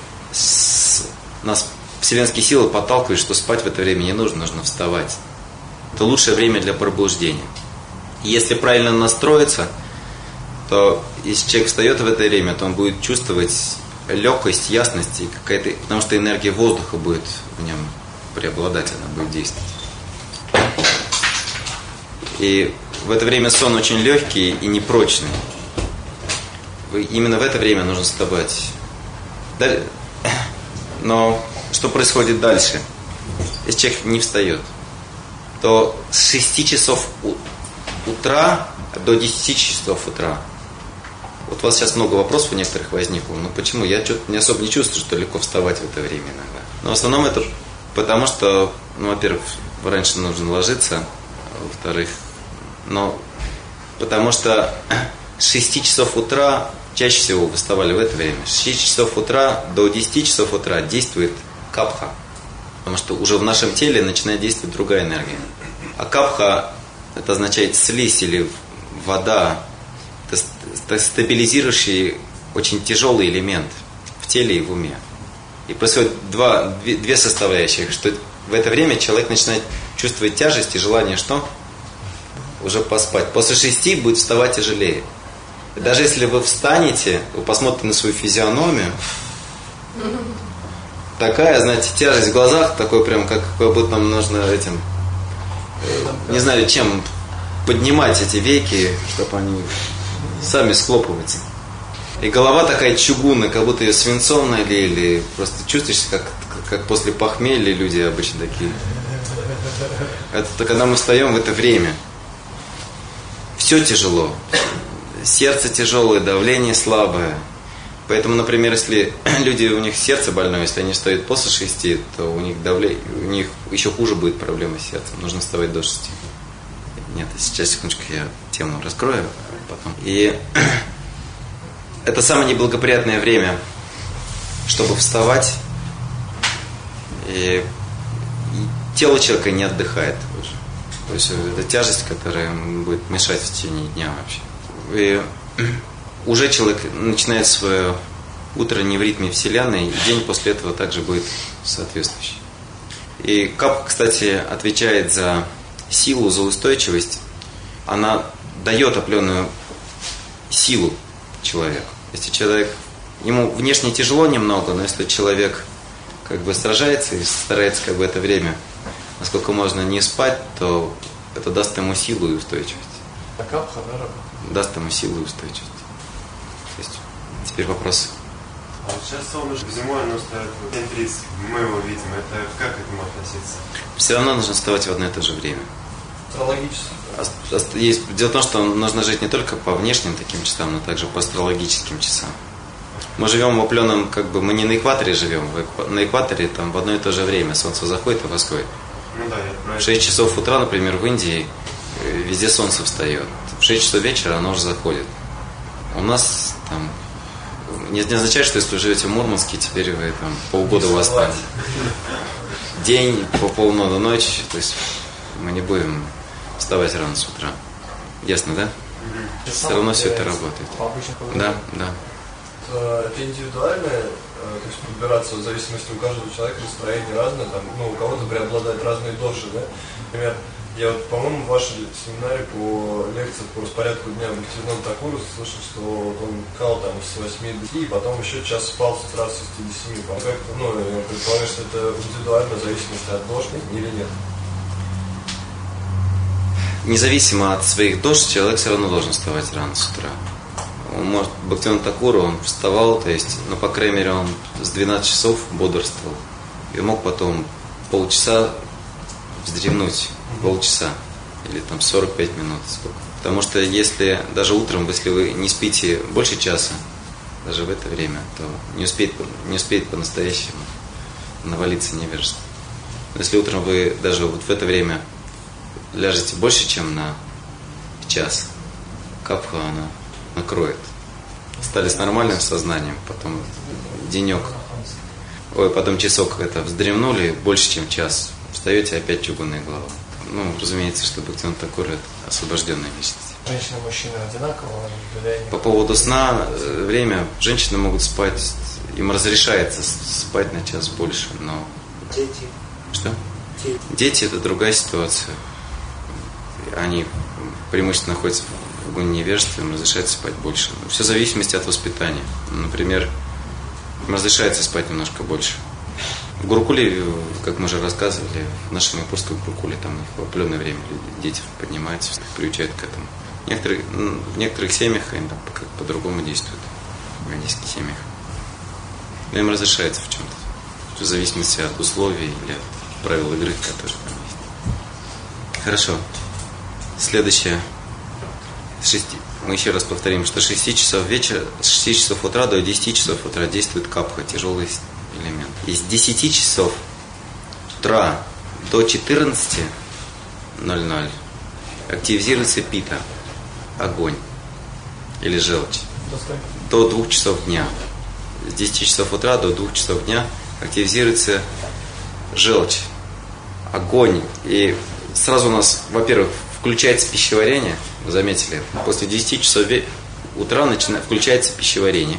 нас вселенские силы подталкивают, что спать в это время не нужно, нужно вставать. Это лучшее время для пробуждения. И если правильно настроиться, то если человек встает в это время, то он будет чувствовать легкость, ясность, и какая-то, потому что энергия воздуха будет в нем преобладать, она будет действовать. И в это время сон очень легкий и непрочный. Именно в это время нужно вставать. Но что происходит дальше? Если человек не встает, то с шести часов утра до десяти часов утра. Вот у вас сейчас много вопросов у некоторых возникло. Ну почему? Я что-то не особо не чувствую, что легко вставать в это время иногда. Но в основном это потому, что, ну, во-первых, раньше нужно ложиться, а во-вторых, но потому что с шести часов утра, чаще всего вы вставали в это время, с шести часов утра до десяти часов утра действует капха. Потому что уже в нашем теле начинает действовать другая энергия. А капха, это означает слизь или вода. Это стабилизирующий, очень тяжелый элемент в теле и в уме. И происходит два, две, две составляющих, что в это время человек начинает чувствовать тяжесть и желание что? Уже поспать. После шести будет вставать тяжелее. И даже если вы встанете, вы посмотрите на свою физиономию, такая, знаете, тяжесть в глазах, такой прям, как, как будто нам нужно этим, не знаю, чем поднимать эти веки, чтобы они сами схлопываются. И голова такая чугунная, как будто ее свинцом налили. Просто чувствуешь, как, как после похмелья люди обычно такие. Это когда мы встаем в это время. Все тяжело. Сердце тяжелое, давление слабое. Поэтому, например, если люди, у них сердце больное, если они встают после шести, то у них давление, у них еще хуже будет проблема с сердцем. Нужно вставать до шести. Нет, сейчас, секундочку, я тему раскрою потом. И это самое неблагоприятное время, чтобы вставать. И, и тело человека не отдыхает уже. То есть это тяжесть, которая будет мешать в течение дня вообще. И уже человек начинает свое утро не в ритме Вселенной, и день после этого также будет соответствующий. И капха, кстати, отвечает за силу, за устойчивость. Она дает определенную силу человеку. Если человек, ему внешне тяжело немного, но если человек как бы сражается и старается как бы это время, насколько можно не спать, то это даст ему силу и устойчивость. А капха, да, работает? Даст ему силу и устойчивость. То есть, теперь вопрос. А вот сейчас солнышко зимой, оно стоит в семь тридцать, мы его видим, это как к этому относиться? Все равно нужно вставать в одно и то же время. Астрологически. Есть, дело в том, что нужно жить не только по внешним таким часам, но также по астрологическим часам. Мы живем в определенном, как бы, мы не на экваторе живем, на экваторе там в одно и то же время солнце заходит и восходит. Ну да, я про В шесть часов утра, например, в Индии везде солнце встает. В шесть часов вечера оно уже заходит. У нас там не, не означает, что если вы живете в Мурманске, теперь вы там полгода у вас там день по полночь, ночь, то есть мы не будем вставать рано с утра. Ясно, да? Все равно все это работает. Да, да. Это индивидуальное, то есть подбираться в зависимости у каждого человека, настроение разное, там, ну, у кого-то преобладают разные доши, да? Например, я вот, по-моему, в вашем семинаре по лекции по распорядку дня в Бхактивинода Такура слышал, что вот он кал там с восьми до девяти, и потом еще час спал с утра с шести до семи. Как-то, ну, я предполагаю, что это индивидуально, в зависимости от дош или нет? Независимо от своих дош, человек все равно должен вставать рано с утра. Он может, Бхактивинода Такура, он вставал, то есть, ну, по крайней мере, он с двенадцати часов бодрствовал. И мог потом полчаса вздремнуть, полчаса, или там сорок пять минут. Сколько. Потому что если даже утром, если вы не спите больше часа, даже в это время, то не успеет, не успеет по-настоящему навалиться невежество. Но если утром вы даже вот в это время ляжете больше, чем на час, капха она накроет. Стали с нормальным сознанием, потом денек, ой, потом часок это вздремнули, больше, чем час, встаете, опять чугунная голова. Ну, разумеется, что Бхактивинода Такур это освобожденная личность. Женщины и мужчины одинаково? По поводу сна, время, женщины могут спать, им разрешается спать на час больше, но... Дети. Что? Дети. Дети это другая ситуация. Они преимущественно находятся в гуне невежества, им разрешается спать больше. Все в зависимости от воспитания. Например, им разрешается спать немножко больше. В Гурукуле, как мы уже рассказывали, в нашем Майпурском Гурукуле, там в определенное время дети поднимаются, приучают к этому. В некоторых, в некоторых семьях они там как по-другому действуют, в индийских семьях. Но им разрешается в чем-то, в зависимости от условий или от правил игры, которые там есть. Хорошо. Следующее. шести. Мы еще раз повторим, что с шести часов вечера, с шести часов утра до десяти часов утра действует капха, тяжелый элемент. И с десяти часов утра до четырнадцати ноль-ноль активизируется пита, огонь или желчь. До двух часов дня. С десяти часов утра до двух часов дня активизируется желчь, огонь. И сразу у нас, во-первых, включается пищеварение, вы заметили, после десяти часов утра начинает, включается пищеварение.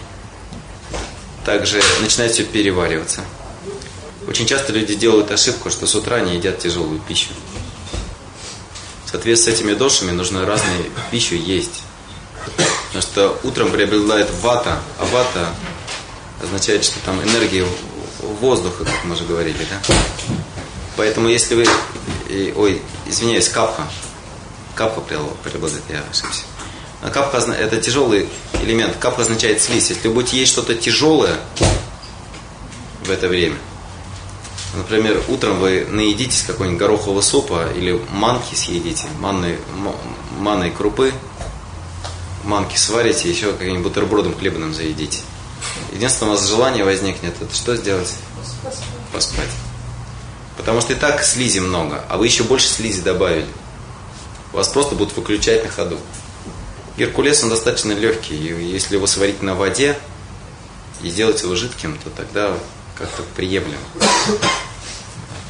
Также начинает все перевариваться. Очень часто люди делают ошибку, что с утра не едят тяжелую пищу. В соответствии с этими дошами нужно разную пищу есть. Потому что утром преобладает вата, а вата означает, что там энергия воздуха, как мы уже говорили, да? Поэтому если вы... Ой, извиняюсь, капха. Капха преобладает, я ошибся. А капха – это тяжелый элемент. Капха означает слизь. Если вы будете есть что-то тяжелое в это время, например, утром вы наедитесь какой-нибудь горохового супа или манки съедите, манной, манной крупы, манки сварите, еще каким-нибудь бутербродом хлебным заедите. Единственное, у вас желание возникнет, это что сделать? Поспать. Потому что и так слизи много, а вы еще больше слизи добавили. Вас просто будут выключать на ходу. Геркулес, он достаточно легкий, и если его сварить на воде и сделать его жидким, то тогда как-то приемлемо.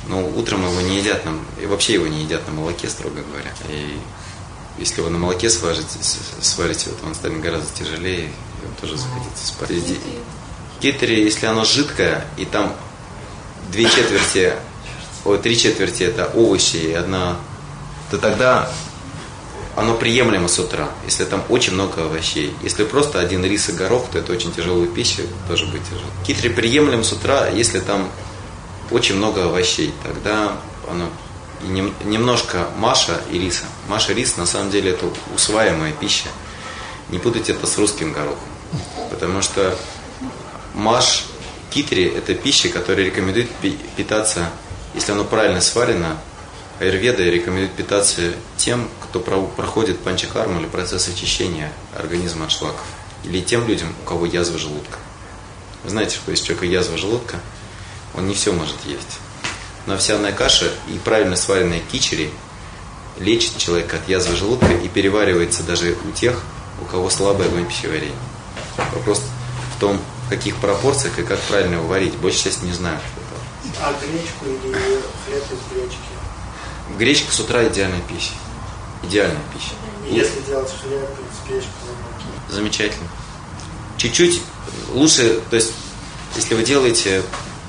Но утром его не едят, на, и вообще его не едят на молоке, строго говоря. И если вы на молоке сварите, сварите его, то он станет гораздо тяжелее, и он тоже захотите спать. Китри, если оно жидкое, и там две четверти, о, три четверти это овощи и одна, то тогда оно приемлемо с утра, если там очень много овощей. Если просто один рис и горох, то это очень тяжелая пища, тоже будет тяжело. Китри приемлем с утра, если там очень много овощей, тогда оно и нем, немножко маша и риса. Маша и рис на самом деле это усваиваемая пища. Не путайте это с русским горохом, потому что маш китри это пища, которая рекомендует питаться, если оно правильно сварено. Аюрведа рекомендует питаться тем, кто проходит панчакарму или процесс очищения организма от шлаков. Или тем людям, у кого язва желудка. Вы знаете, что если у человека язва желудка, он не все может есть. Но овсяная каша и правильно сваренная кичери лечит человека от язвы желудка и переваривается даже у тех, у кого слабое огонь пищеварения. Вопрос в том, в каких пропорциях и как правильно его варить. Большая часть не знают. А гречку или хлеб из гречки? Гречка с утра идеальная пища. Идеальная пища. Если делать хлеб из гречковой муки. Замечательно. Чуть-чуть лучше, то есть, если вы делаете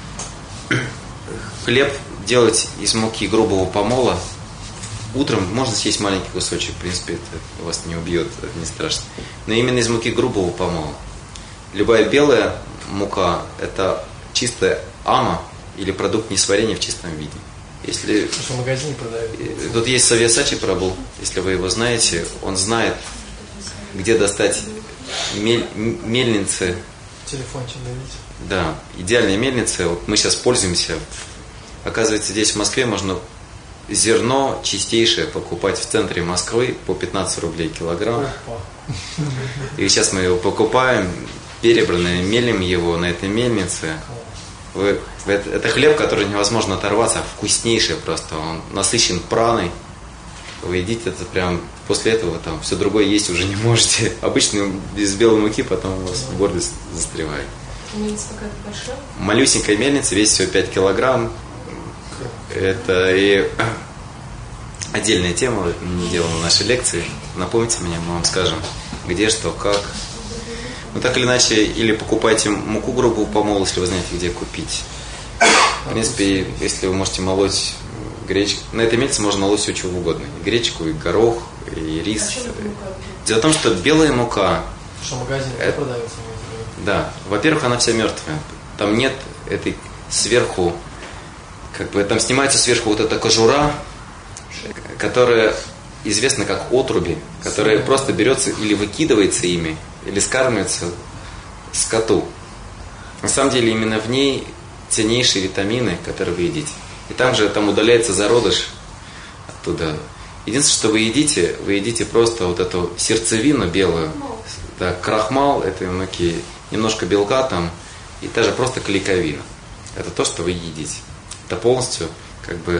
хлеб, делать из муки грубого помола, утром можно съесть маленький кусочек, в принципе, это вас не убьет, это не страшно. Но именно из муки грубого помола. Любая белая мука – это чистая ама или продукт несварения в чистом виде. Если что в магазине продают. Тут есть Савьясачи Прабху, если вы его знаете, он знает, где достать мель, мельницы. Телефончик дадите. Да, идеальные мельницы. Вот мы сейчас пользуемся. Оказывается, здесь в Москве можно зерно чистейшее покупать в центре Москвы по пятнадцать рублей килограмм. И сейчас мы его покупаем, перебранное, мелим его на этой мельнице. Вы, это, это хлеб, который невозможно оторваться, вкуснейший просто, он насыщен праной. Вы едите это прям, после этого там все другое есть уже не можете. Обычно без белой муки потом у вас в горле застревает. Мельница какая-то большая? Малюсенькая мельница, весит всего пять килограмм. Это и отдельная тема, не делаем нашей лекции. Напомните мне, мы вам скажем, где, что, как. Ну, так или иначе, или покупайте муку грубого помола, если вы знаете, где купить. В принципе, если вы можете молоть гречку, на этой мельнице можно молоть все, чего угодно. И гречку, и горох, и рис. Дело в том, что белая мука... Что в магазине это... продается? Да. Во-первых, она вся мертвая. Там нет этой сверху... Как бы там снимается сверху вот эта кожура, которая известна как отруби, которая просто берется или выкидывается ими, или скармливается скоту. На самом деле именно в ней ценнейшие витамины, которые вы едите. И там же там удаляется зародыш оттуда. Единственное, что вы едите, вы едите просто вот эту сердцевину белую, да, крахмал этой муки, немножко белка там, и даже просто клейковина. Это то, что вы едите. Это полностью как бы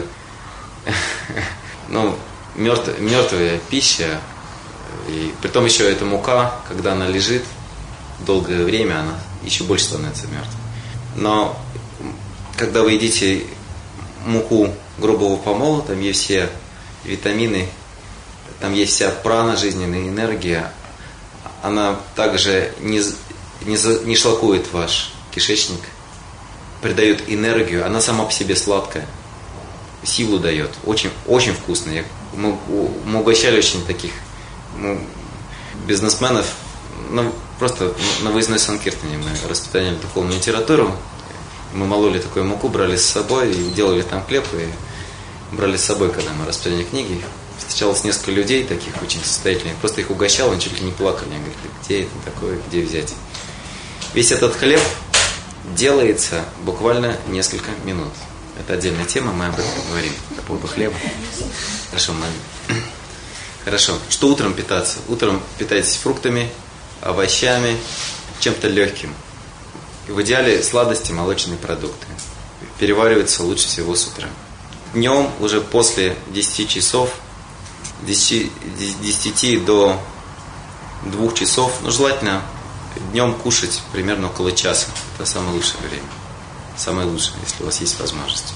ну, мертв, мертвая пища. И притом еще эта мука, когда она лежит долгое время, она еще больше становится мертвой. Но когда вы едите муку грубого помола, там есть все витамины, там есть вся прана, жизненная энергия, она также не, не, не шлакует ваш кишечник, придает энергию, она сама по себе сладкая, силу дает, очень, очень вкусная. Мы, мы угощали очень таких мы, бизнесменов, ну, просто на выездной санкиртане мы распространяли духовную литературу, мы мололи такую муку, брали с собой и делали там хлеб, и брали с собой, когда мы распространяли книги. Встречалось несколько людей таких очень состоятельных, просто их угощал, они чуть ли не плакали, они говорят, где это такое, где взять. Весь этот хлеб делается буквально несколько минут. Это отдельная тема, мы об этом говорим, по поводу хлеба. Хорошо, мы... Хорошо. Что утром питаться? Утром питайтесь фруктами, овощами, чем-то легким. И в идеале сладости, молочные продукты. Перевариваются лучше всего с утра. Днем уже после десяти часов, десяти, десяти до двух часов, ну желательно днем кушать примерно около часа. Это самое лучшее время. Самое лучшее, если у вас есть возможность.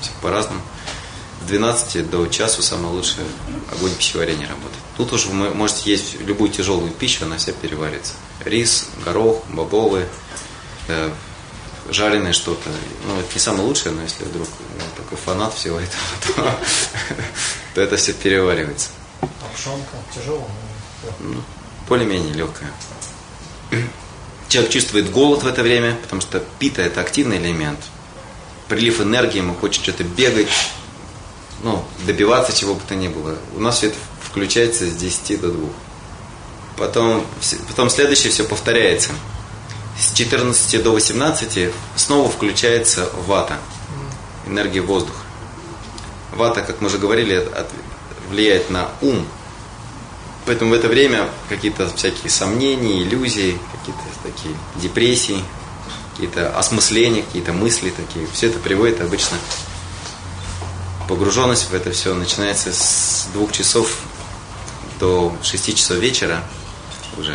Все по-разному. С двенадцати до часу самое лучшее огонь пищеварения работает. Тут уже вы можете есть любую тяжелую пищу, она вся переварится. Рис, горох, бобовые, э, жареное что-то. Ну, это не самое лучшее, но если вдруг ну, такой фанат всего этого, то, то это все переваривается. А пшенка тяжелая? Ну, более-менее легкая. Человек чувствует голод в это время, потому что пита – это активный элемент. Прилив энергии, ему хочет что-то бегать, ну, добиваться чего бы то ни было. У нас все это включается с десяти до двух. Потом, потом следующее все повторяется. С четырнадцати до восемнадцати снова включается вата, энергия воздуха. Вата, как мы уже говорили, от, влияет на ум. Поэтому в это время какие-то всякие сомнения, иллюзии, какие-то такие депрессии, какие-то осмысления, какие-то мысли такие. Все это приводит обычно. Погруженность в это все начинается с двух часов до шести часов вечера уже.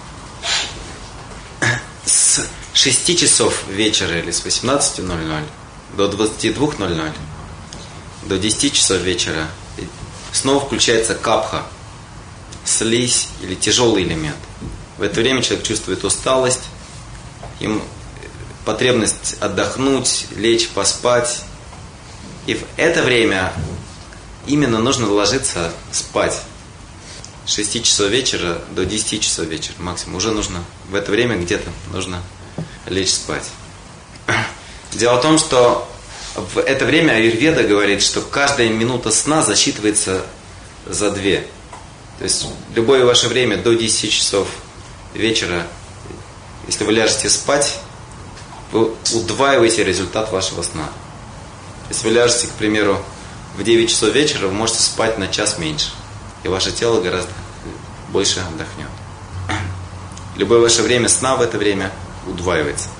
С шести часов вечера или с восемнадцати ноль-ноль до двадцати двух ноль-ноль до десяти часов вечера снова включается капха, слизь или тяжелый элемент. В это время человек чувствует усталость, им потребность отдохнуть, лечь, поспать. И в это время именно нужно ложиться спать. С шести часов вечера до десяти часов вечера максимум. Уже нужно в это время где-то нужно лечь спать. Дело в том, что в это время аюрведа говорит, что каждая минута сна засчитывается за две. То есть любое ваше время до десяти часов вечера, если вы ляжете спать, вы удваиваете результат вашего сна. Если вы ляжете, к примеру, в девять часов вечера, вы можете спать на час меньше. И ваше тело гораздо больше отдохнет. Любое ваше время сна в это время удваивается.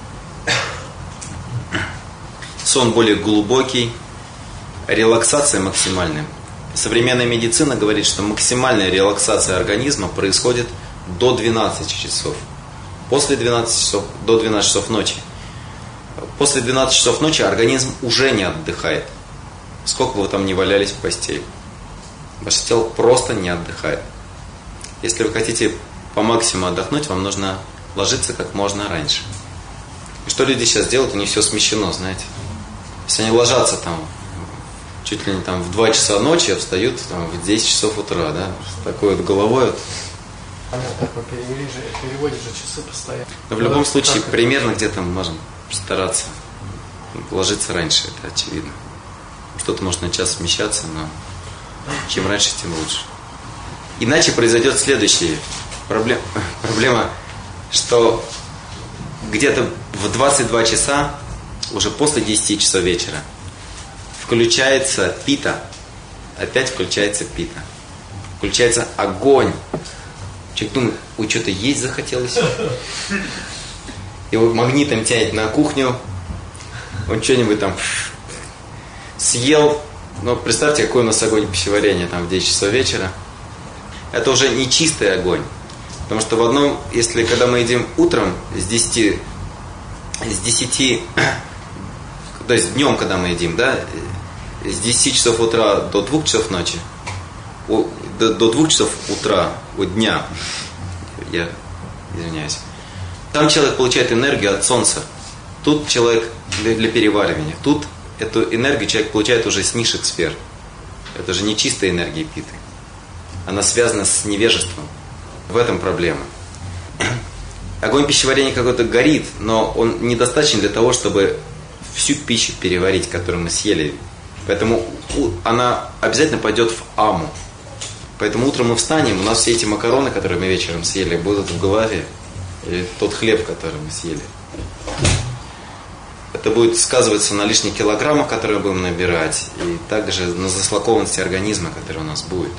Сон более глубокий, релаксация максимальная. Современная медицина говорит, что максимальная релаксация организма происходит до двенадцати часов. После двенадцати часов, до двенадцати часов ночи. После двенадцати часов ночи организм уже не отдыхает. Сколько вы там не валялись в постели. Ваше тело просто не отдыхает. Если вы хотите по максимуму отдохнуть, вам нужно ложиться как можно раньше. И что люди сейчас делают, у них все смещено, знаете. Если они ложатся там чуть ли не там в два часа ночи, а встают там в десять часов утра, да, с такой вот головой. Вот. Понятно, как вы перевели же, переводите же часы постоянно. Но в любом случае, примерно где-то мы можем стараться ложиться раньше, это очевидно. Что-то может на час смещаться, но чем раньше, тем лучше. Иначе произойдет следующая проблема, проблема, что где-то в двадцать два часа, уже после десяти часов вечера, включается пита, опять включается пита, включается огонь. Человек думает, ой, что-то есть захотелось. Его магнитом тянет на кухню, он что-нибудь там съел. Но представьте, какой у нас огонь пищеварения там в десять часов вечера. Это уже не чистый огонь. Потому что в одном, если когда мы едим утром с десяти, с десяти, то есть днем, когда мы едим, да, с десяти часов утра до двух часов ночи, до, до двух часов утра, от дня, я извиняюсь, там человек получает энергию от солнца. Тут человек для, для переваривания. Тут эту энергию человек получает уже с низших сфер. Это же не чистая энергия питы. Она связана с невежеством. В этом проблема. Огонь пищеварения какой-то горит, но он недостаточен для того, чтобы всю пищу переварить, которую мы съели. Поэтому она обязательно пойдет в аму. Поэтому утром мы встанем, у нас все эти макароны, которые мы вечером съели, будут в голове. Или тот хлеб, который мы съели. Это будет сказываться на лишних килограммах, которые мы будем набирать, и также на заслокованности организма, который у нас будет.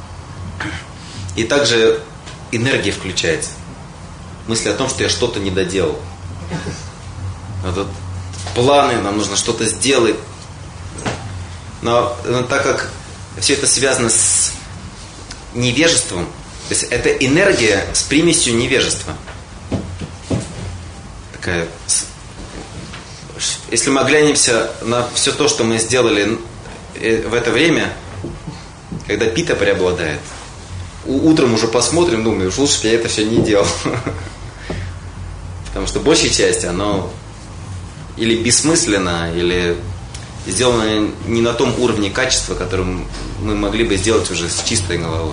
И также энергия включается. Мысль о том, что я что-то не доделал. Вот планы, нам нужно что-то сделать. Но, но так как все это связано с невежеством, то есть это энергия с примесью невежества. Такая если мы оглянемся на все то, что мы сделали в это время, когда пита преобладает, утром уже посмотрим, думаю, уж лучше бы я это все не делал. Потому что большая часть, оно или бессмысленно, или сделано не на том уровне качества, которым мы могли бы сделать уже с чистой головой.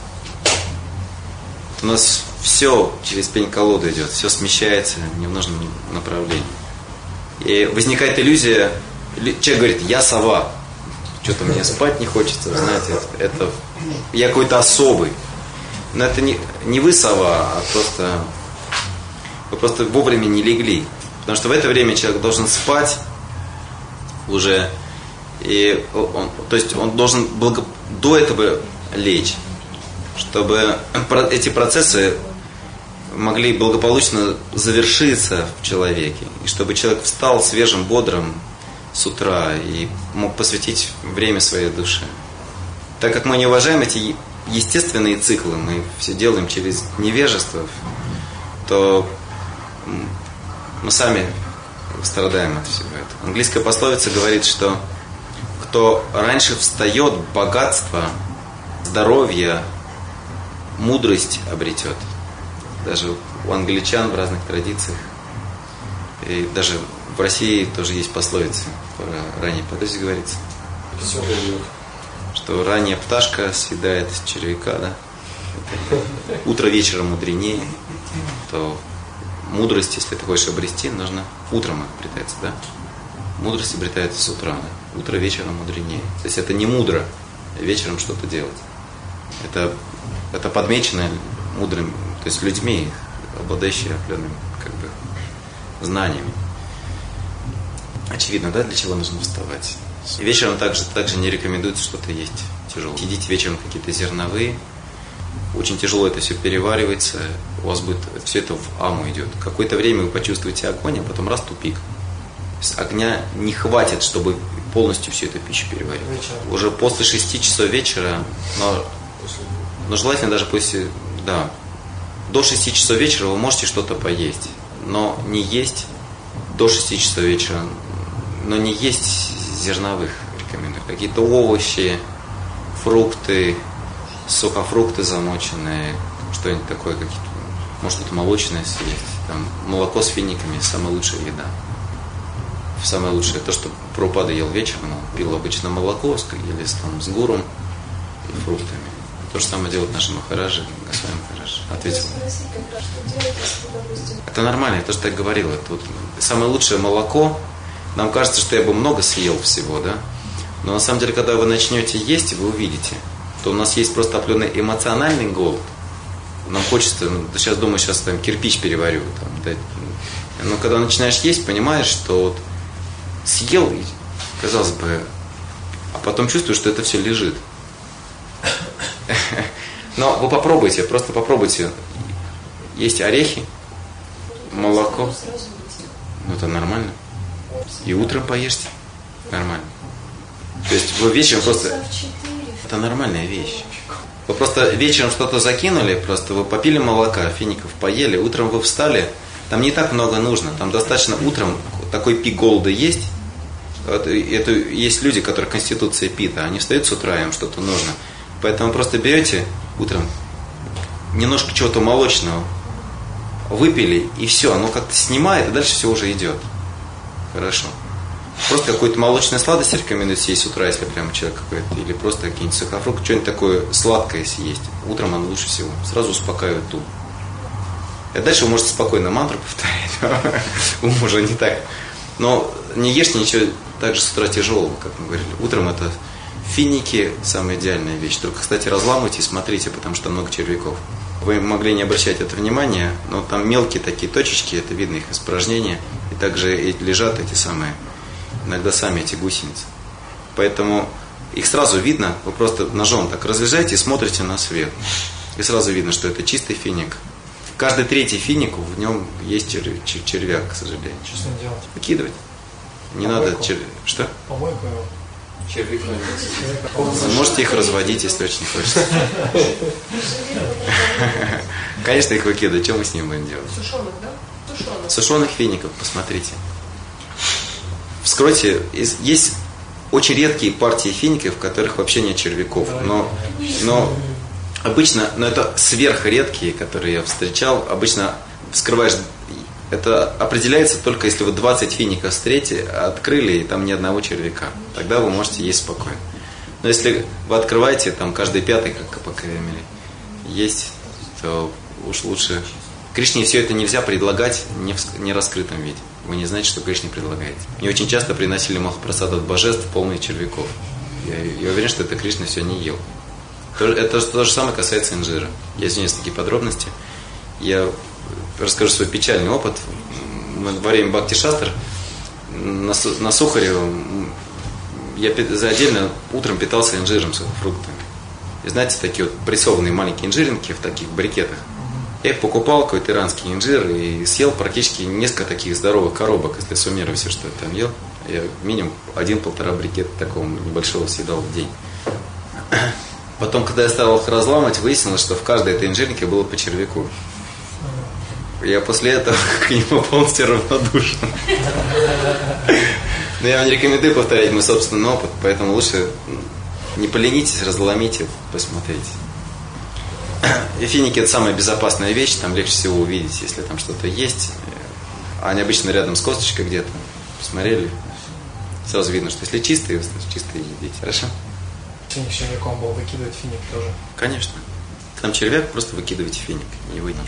У нас все через пень-колоду идет, все смещается не в нужном направлении. И возникает иллюзия, человек говорит, я сова, что-то мне спать не хочется, знаете, это, это я какой-то особый. Но это не, не вы сова, а просто вы просто вовремя не легли. Потому что в это время человек должен спать уже, и он, то есть он должен благо, до этого лечь, чтобы эти процессы могли благополучно завершиться в человеке, и чтобы человек встал свежим, бодрым с утра и мог посвятить время своей душе. Так как мы не уважаем эти естественные циклы, мы все делаем через невежество, то мы сами страдаем от всего этого. Английская пословица говорит, что кто раньше встает, богатство, здоровье, мудрость обретет. Даже у англичан в разных традициях, и даже в России тоже есть пословица про ранний подъезд, говорится, что ранняя пташка съедает червяка, да? Утро вечера мудренее, то мудрость, если ты хочешь обрести, нужно утром обретается, да? Мудрость обретается с утра, да? Утро вечера мудренее. То есть это не мудро вечером что-то делать. Это, это подмечено мудрым, то есть людьми, обладающими определенными как бы знаниями. Очевидно, да, для чего нужно вставать. И вечером также, также не рекомендуется что-то есть тяжелое. Едите вечером какие-то зерновые. Очень тяжело это все переваривается. У вас будет все это в аму идет. Какое-то время вы почувствуете огонь, а потом раз тупик. То есть огня не хватит, чтобы полностью всю эту пищу переварить. Вечером. Уже после шести часов вечера, но, но желательно даже после, да, до шести часов вечера вы можете что-то поесть, но не есть до шести часов вечера, но не есть зерновых рекомендую. Какие-то овощи, фрукты, сухофрукты замоченные, что-нибудь такое, какие-то, может, что-то молочное съесть. Там, молоко с финиками – самая лучшая еда. Самое лучшее то, что Прабхупада ел вечером, он пил обычно молоко или там, с гуром и фруктами. То же самое делают наши махараджи, Госвами Махарадж ответил. Это нормально, я тоже так говорил. Это вот самое лучшее молоко. Нам кажется, что я бы много съел всего, да? Но на самом деле, когда вы начнете есть, вы увидите, то у нас есть просто определенный эмоциональный голод. Нам хочется, ну, сейчас думаю, сейчас там кирпич переварю. Там, да. Но когда начинаешь есть, понимаешь, что вот съел, казалось бы, а потом чувствуешь, что это все лежит. Но вы попробуйте, просто попробуйте. Есть орехи, молоко. Ну это нормально. И утром поешьте. Нормально. То есть вы вечером просто... Это нормальная вещь. Вы просто вечером что-то закинули, просто вы попили молока, фиников поели, утром вы встали, там не так много нужно. Там достаточно утром такой пик голода есть. Это, это есть люди, которые конституция пита, они встают с утра, им что-то нужно. Поэтому просто берете утром немножко чего-то молочного, выпили, и все, оно как-то снимает, и дальше все уже идет. Хорошо. Просто какую-то молочную сладость рекомендую съесть с утра, если прям человек какой-то, или просто какие-нибудь сухофрукты, что-нибудь такое сладкое съесть. Утром оно лучше всего. Сразу успокаивает ум. И дальше вы можете спокойно мантру повторять. Ум уже не так. Но не ешьте ничего так же с утра тяжелого, как мы говорили. Утром это финики самая идеальная вещь. Только, кстати, разламывайте и смотрите, потому что там много червяков. Вы могли не обращать это внимания, но там мелкие такие точечки, это видно их испражнения. И также лежат эти самые, иногда сами эти гусеницы. Поэтому их сразу видно, вы просто ножом так разрезаете и смотрите на свет. И сразу видно, что это чистый финик. Каждый третий финик, в нем есть червяк, червяк, к сожалению. Что с ним делать? Выкидывать. Не Помойку? надо червяк. Что? Помойку его. Червяк. Вы можете их разводить, если очень хочется. Конечно, их выкидывать. Что мы с ним будем делать? Сушеных, да? Сушеных. Сушеных фиников, посмотрите. вскройте, есть очень редкие партии фиников, в которых вообще нет червяков. Но, но обычно, но это сверхредкие, которые я встречал, обычно вскрываешь, это определяется только если вы двадцать фиников встретите, открыли, и там ни одного червяка. Тогда вы можете есть спокойно. Но если вы открываете, там каждый пятый, как по Кавемеле, есть, то уж лучше. Кришне все это нельзя предлагать не в нераскрытом виде. Вы не знаете, что Кришне предлагаете. Мне очень часто приносили махапрасад от божеств, полные червяков. Я, я уверен, что это Кришна все не ел. Это то же самое касается инжира. Я извиняюсь за такие подробности. Я расскажу свой печальный опыт. Во время Бхакти-шастр на, на Сухареве я за отдельно утром питался инжиром с фруктами. И знаете, такие вот прессованные маленькие инжиринки в таких брикетах. Я их покупал, какой-то иранский инжир, и съел практически несколько таких здоровых коробок, если суммировать все, что я там ел. Я минимум один-полтора брикета такого небольшого съедал в день. Потом, когда я стал их разламывать, выяснилось, что в каждой этой инжиринке было по червяку. Я после этого к нему полностью равнодушен. Но я вам не рекомендую повторять мой собственный опыт, поэтому лучше не поленитесь, разломите, посмотрите. И финики — это самая безопасная вещь, там легче всего увидеть, если там что-то есть. Они обычно рядом с косточкой где-то. Посмотрели, сразу видно, что если чистые, чистые едите. Хорошо? Финик червяком был, выкидывать финик тоже. Конечно. Там червяк, просто выкидывайте финик, не выйдет.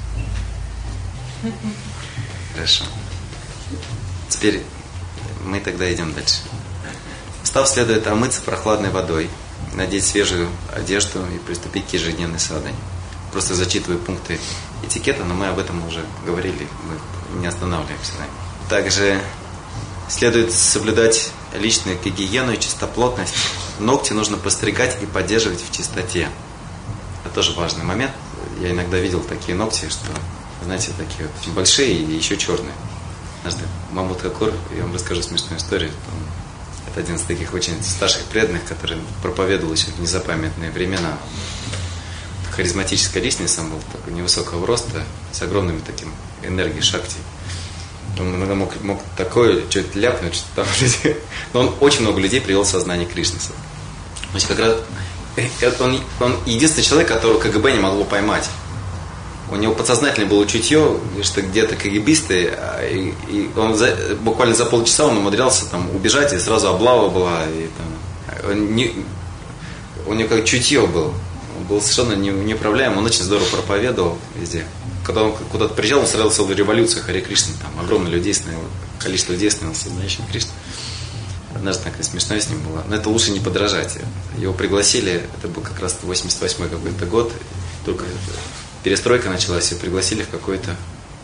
Хорошо. Теперь мы тогда идем дальше. Встав, следует омыться прохладной водой, надеть свежую одежду и приступить к ежедневной садхане. Просто зачитываю пункты этикета, но мы об этом уже говорили, мы не останавливаемся. Да? Также следует соблюдать личную гигиену и чистоплотность. Ногти нужно постригать и поддерживать в чистоте. Это тоже важный момент. Я иногда видел такие ногти, что, знаете, такие вот очень большие и еще черные. Однажды Мамут Какур, я вам расскажу смешную историю. Это один из таких очень старших преданных, который проповедовал еще в незапамятные времена. Харизматическая личность, он был такой невысокого роста, с огромными таким энергией, шакти. Он иногда мог, мог такое что-то ляпнуть, что там люди... Но он очень много людей привел в сознание Кришны. То есть как раз он, он единственный человек, которого КГБ не могло поймать. У него подсознательное было чутье, что где-то КГБисты, и, и он за, буквально за полчаса он умудрялся там убежать, и сразу облава была. И, там, он не, у него как чутье было. Он был совершенно не, неуправляем, он очень здорово проповедовал везде. Когда он куда-то приезжал, он устраивал целую революцию Харе Кришны, там огромное людей становилось, количество людей становилось сознающим Кришну. Однажды такая смешная с ним была. Но это лучше не подражать. Его пригласили, это был как раз восемьдесят восьмой какой-то год, только перестройка началась, его пригласили в какой-то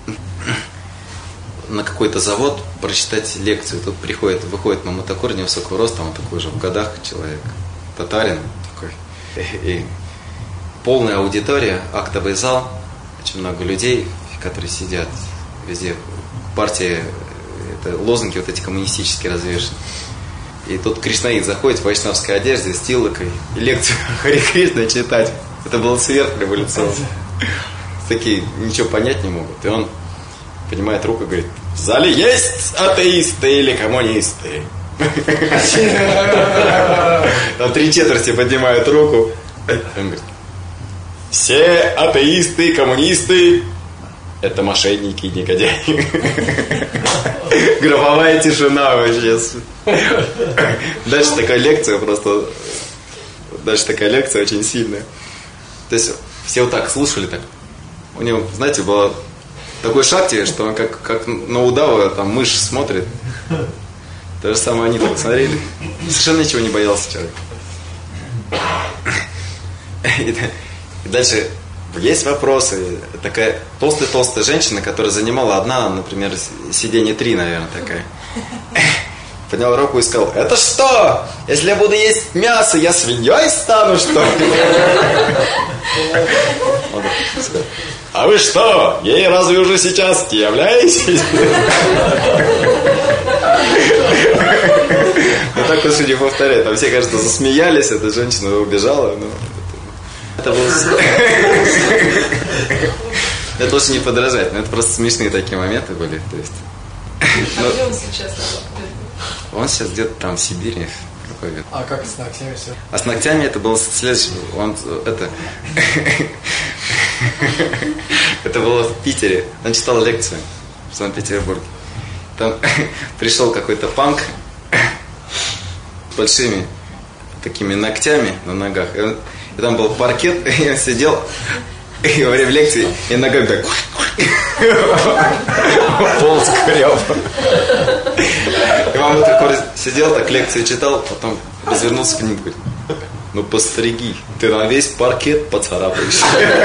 на какой-то завод прочитать лекцию. Тут приходит, выходит Мамут Какур невысокого роста, он такой же в годах человек, татарин такой. И полная аудитория, актовый зал, очень много людей, которые сидят везде. Партия, это лозунги вот эти коммунистические развешаны. И тут кришнаит заходит в вайшнавской одежде с тилокой и лекцию Харе Кришна читать. Это было сверхреволюционно. Такие ничего понять не могут. И он поднимает руку и говорит: в зале есть атеисты или коммунисты? Там три четверти поднимают руку. Он говорит: все атеисты и коммунисты — это мошенники и негодяи. Гробовая тишина вообще. Дальше такая лекция просто... Дальше такая лекция очень сильная. То есть все вот так слушали так. У него, знаете, было такой шакти, что он как, как на удава, там мышь смотрит. То же самое они так смотрели. Совершенно ничего не боялся человек. И, и дальше есть вопросы. Такая толстая-толстая женщина, которая занимала одна, например, сиденье три, наверное, такая. Поднял руку и сказал: это что? Если я буду есть мясо, я свиньей стану, что ли? А вы что? Ей разве уже сейчас не являетесь? Ну так лучше не повторять. Там все, кажется, засмеялись, эта женщина убежала. Но... Это было... Это лучше не подражать, но это просто смешные такие моменты были. То есть... А где он сейчас? Он сейчас где-то там в Сибири. Какой А как с ногтями все? А с ногтями это было следующее. Он это. Это было в Питере. Он читал лекцию в Санкт-Петербурге. Там пришел какой-то панк с большими такими ногтями на ногах. И, он, и там был паркет, и он сидел и во время лекции, и ногами так полз курил. И мама такой сидел, так лекцию читал, потом развернулся к ним и говорит: ну постриги, ты на весь паркет поцарапаешь.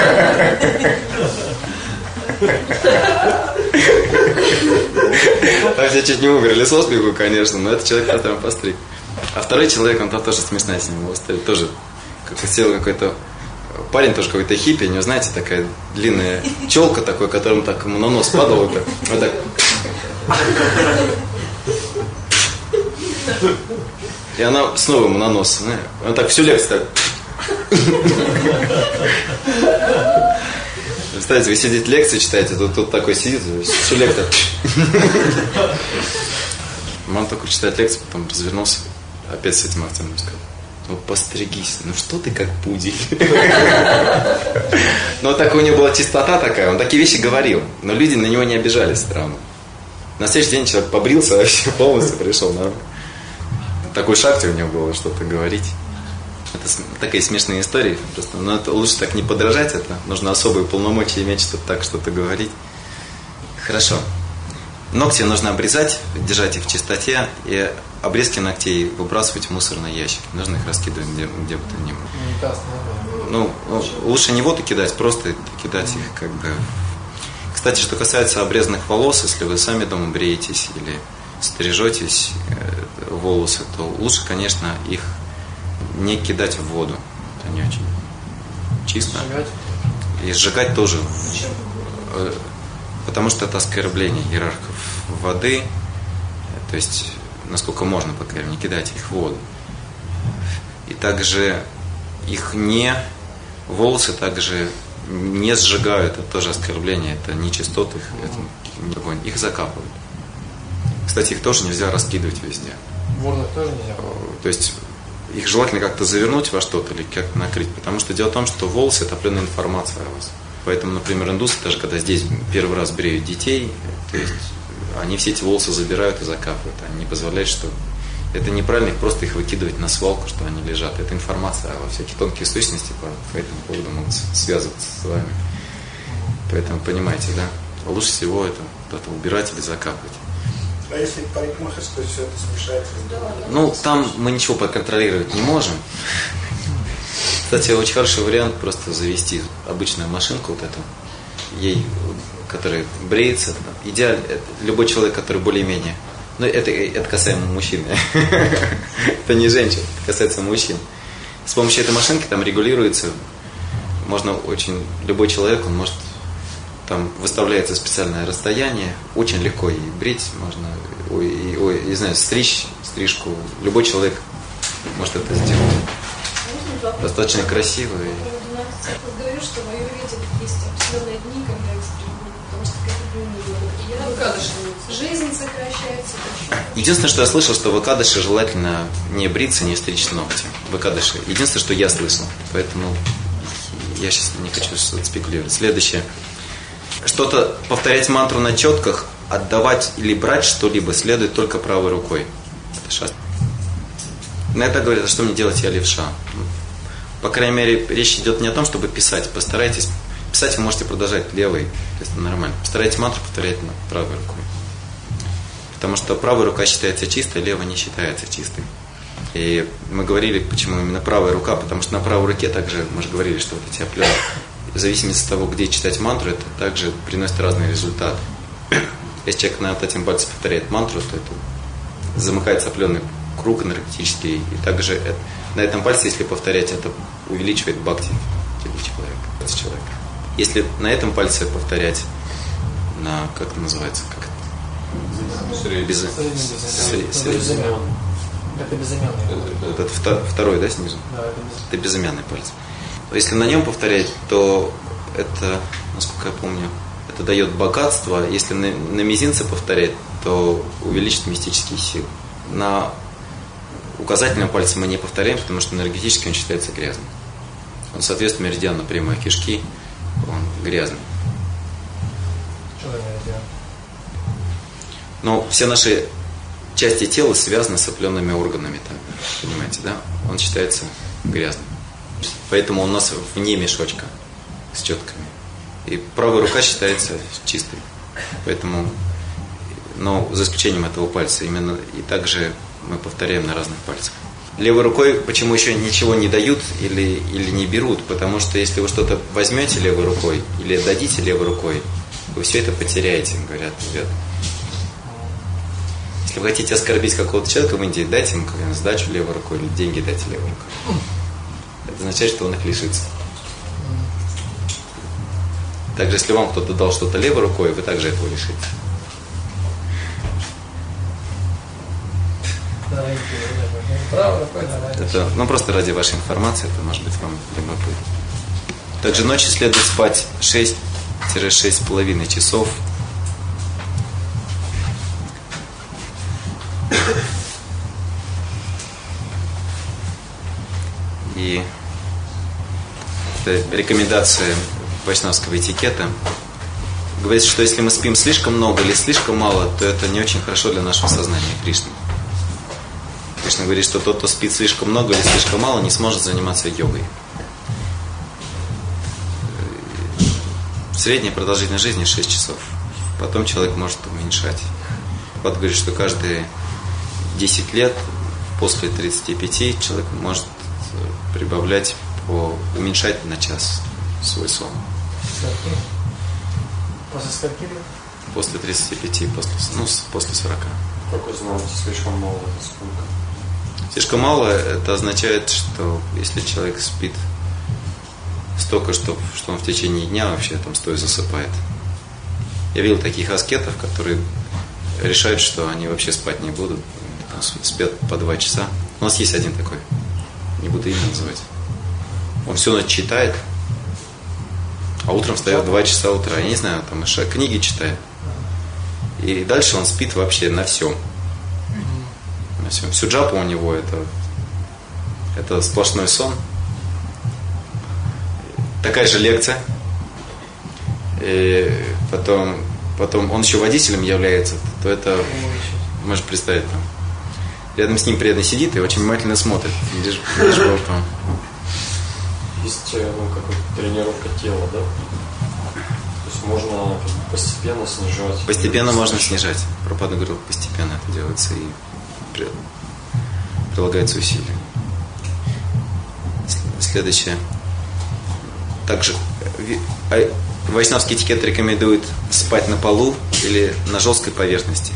Там все чуть не умерли со смеху, конечно, но этот человек просто постриг. А второй человек, он там тоже смешная с ним история, тоже как-то сел какой-то парень, тоже какой-то хиппи, у него, знаете, такая длинная челка такой, которому так ему на нос падал, вот так, вот так. И она снова ему на нос, знаешь, он так всю лекцию так. Представьте, вы сидите лекцию читаете, тут, тут такой сидит, всю лекцию. Мама только читает лекцию, потом развернулся, опять с этим акцентом сказал: ну постригись, ну что ты как пудель. Но так у него была чистота такая, он такие вещи говорил, но люди на него не обижались странно. На следующий день человек побрился, вообще полностью пришел на такой шахте у него было что-то говорить. Это такая смешная история, просто, но это лучше так не подражать, это нужно особые полномочия иметь, чтобы так что-то говорить. Хорошо. Ногти нужно обрезать, держать их в чистоте, и обрезки ногтей выбрасывать в мусорный ящик. Нужно их раскидывать где, где бы то ни было. Ну, лучше не воду кидать, просто кидать их как бы. Кстати, что касается обрезанных волос, если вы сами дома бреетесь или стрижетесь волосы, то лучше, конечно, их не кидать в воду. Это не очень чисто. Сжигать? И сжигать тоже. Потому что это оскорбление иерархов воды. То есть, насколько можно, пока не кидать их в воду. И также их не... Волосы также не сжигают. Это тоже оскорбление. Это нечистоты. Это огонь. Их закапывают. Кстати, их тоже нельзя раскидывать везде. В урнах тоже нельзя? То есть... Их желательно как-то завернуть во что-то или как-то накрыть. Потому что дело в том, что волосы – это определенная информация о вас. Поэтому, например, индусы, даже когда здесь первый раз бреют детей, то есть они все эти волосы забирают и закапывают. Они не позволяют, что... Это неправильно, их просто их выкидывать на свалку, что они лежат. Это информация о вас. Всякие тонкие сущности по, по этому поводу могут связываться с вами. Поэтому понимаете, да? Лучше всего это, это убирать или закапывать. А если парикмахерскую все это смешается? Ну, там мы ничего подконтролировать не можем. Кстати, очень хороший вариант просто завести обычную машинку вот эту, ей, которая бреется. Идеально, любой человек, который более-менее... Ну, это, это касаемо мужчин. Это не женщин, это касается мужчин. С помощью этой машинки там регулируется, можно очень... Любой человек, он может... Там выставляется специальное расстояние, очень легко и брить можно, ой, и, ой, не знаю, стричь, стрижку. Любой человек может это сделать. Достаточно красиво. Я говорю, что в аюрведе есть определенные дни, когда их стригут, потому что какие-то дни жизнь сокращается. Единственное, что я слышал, что в Экадыши желательно не бриться, не стричь ногти. В Экадыши. Единственное, что я слышал. Поэтому я сейчас не хочу спекулировать. Следующее. Что-то повторять мантру на четках, отдавать или брать что-либо следует только правой рукой. Это шастра. На это говорят, а что мне делать, я левша. По крайней мере, речь идет не о том, чтобы писать. Постарайтесь. Писать вы можете продолжать левой. То есть нормально. Постарайтесь мантру повторять на правой рукой. Потому что правая рука считается чистой, левая не считается чистой. И мы говорили, почему именно правая рука, потому что на правой руке также, мы же говорили, что вот эти определенные... В зависимости от того, где читать мантру, это также приносит разные результаты. Если человек на вот этим пальцем повторяет мантру, то это замыкается определенный круг энергетический. И также это, на этом пальце, если повторять, это увеличивает бхакти в теле человека, человека. Если на этом пальце повторять, на, как это называется? Как это? Без... Безымянный. Это безымянный. Это второй, да, снизу? Да, это, это безымянный палец. Если на нем повторять, то это, насколько я помню, это дает богатство. Если на, на мизинце повторять, то увеличит мистические силы. на указательном пальце мы не повторяем, потому что энергетически он считается грязным. Он соответствует меридиану прямой кишки, он грязный. Что за меридиан? Но все наши части тела связаны с определенными органами, там, понимаете, да? Он считается грязным. Поэтому он у нас вне мешочка с четками. И правая рука считается чистой. Поэтому, но за исключением этого пальца, именно и также мы повторяем на разных пальцах. Левой рукой почему еще ничего не дают или, или не берут? Потому что если вы что-то возьмете левой рукой или дадите левой рукой, вы все это потеряете, говорят ребята. Если вы хотите оскорбить какого-то человека в Индии, дайте ему какую-нибудь сдачу левой рукой или деньги дайте левой рукой. Это означает, что он их лишится. Также, если вам кто-то дал что-то левой рукой, вы также этого лишите. Это, ну, просто ради вашей информации, это может быть вам любопытно. Также ночью следует спать шесть-шесть с половиной часов. И это рекомендация вайшнавского этикета. Говорится, что если мы спим слишком много или слишком мало, то это не очень хорошо для нашего сознания Кришны. Кришна говорит, что тот, кто спит слишком много или слишком мало, не сможет заниматься йогой. Средняя продолжительность жизни шесть часов. Потом человек может уменьшать. Вот говорит, что каждые десять лет, после тридцати пяти, человек может прибавлять, по, уменьшать на час свой сон. После скольки лет? После тридцати пяти, после, ну, после сорока. Как вы знаете, слишком мало, это сколько? Слишком мало, это означает, что если человек спит столько, что, что он в течение дня вообще там стоя засыпает. Я видел таких аскетов, которые решают, что они вообще спать не будут, там, спят по два часа. У нас есть один такой, не буду имя называть. Он всю ночь читает, а утром встает в два часа утра. Я не знаю, там книги читает. И дальше он спит вообще на всем. На всем. Всю джапу у него это, это сплошной сон. Такая же лекция. И потом, потом он еще водителем является, то это можешь представить там. Рядом с ним преданный сидит и очень внимательно смотрит. Лишь, лишь бы там. Есть, ну, какая-то тренировка тела, да? То есть можно постепенно снижать. Постепенно можно снижать. Прабхупада говорил, постепенно это делается и при... прилагается усилия. Следующее. Также вайшнавский этикет рекомендует спать на полу или на жесткой поверхности.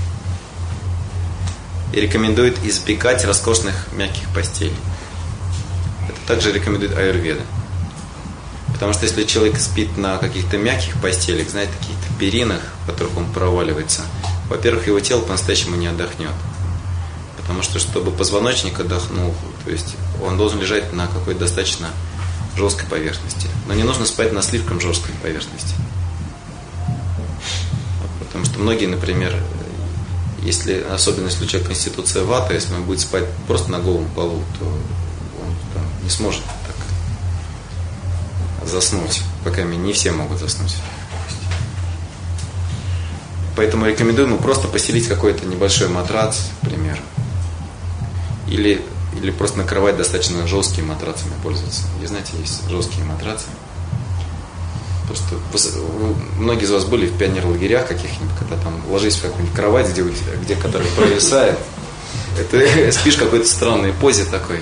И рекомендует избегать роскошных мягких постелей. Это также рекомендует аюрведа. Потому что если человек спит на каких-то мягких постелях, знаете, каких-то перинах, в которых он проваливается, во-первых, его тело по-настоящему не отдохнет. Потому что, чтобы позвоночник отдохнул, то есть он должен лежать на какой-то достаточно жесткой поверхности. Но не нужно спать на слишком жесткой поверхности. Потому что многие, например, если, особенно если у человека конституция вата, если он будет спать просто на голом полу, то он там не сможет так заснуть. По крайней мере, не все могут заснуть. Поэтому рекомендуем ему просто постелить какой-то небольшой матрац, к примеру. Или, или просто накрывать достаточно жесткими матрацами пользоваться. И знаете, есть жесткие матрацы. Просто многие из вас были в пионер-лагерях каких-нибудь, когда там ложись в какую-нибудь кровать, где, где которая провисает. Это спишь в какой-то странной позе такой.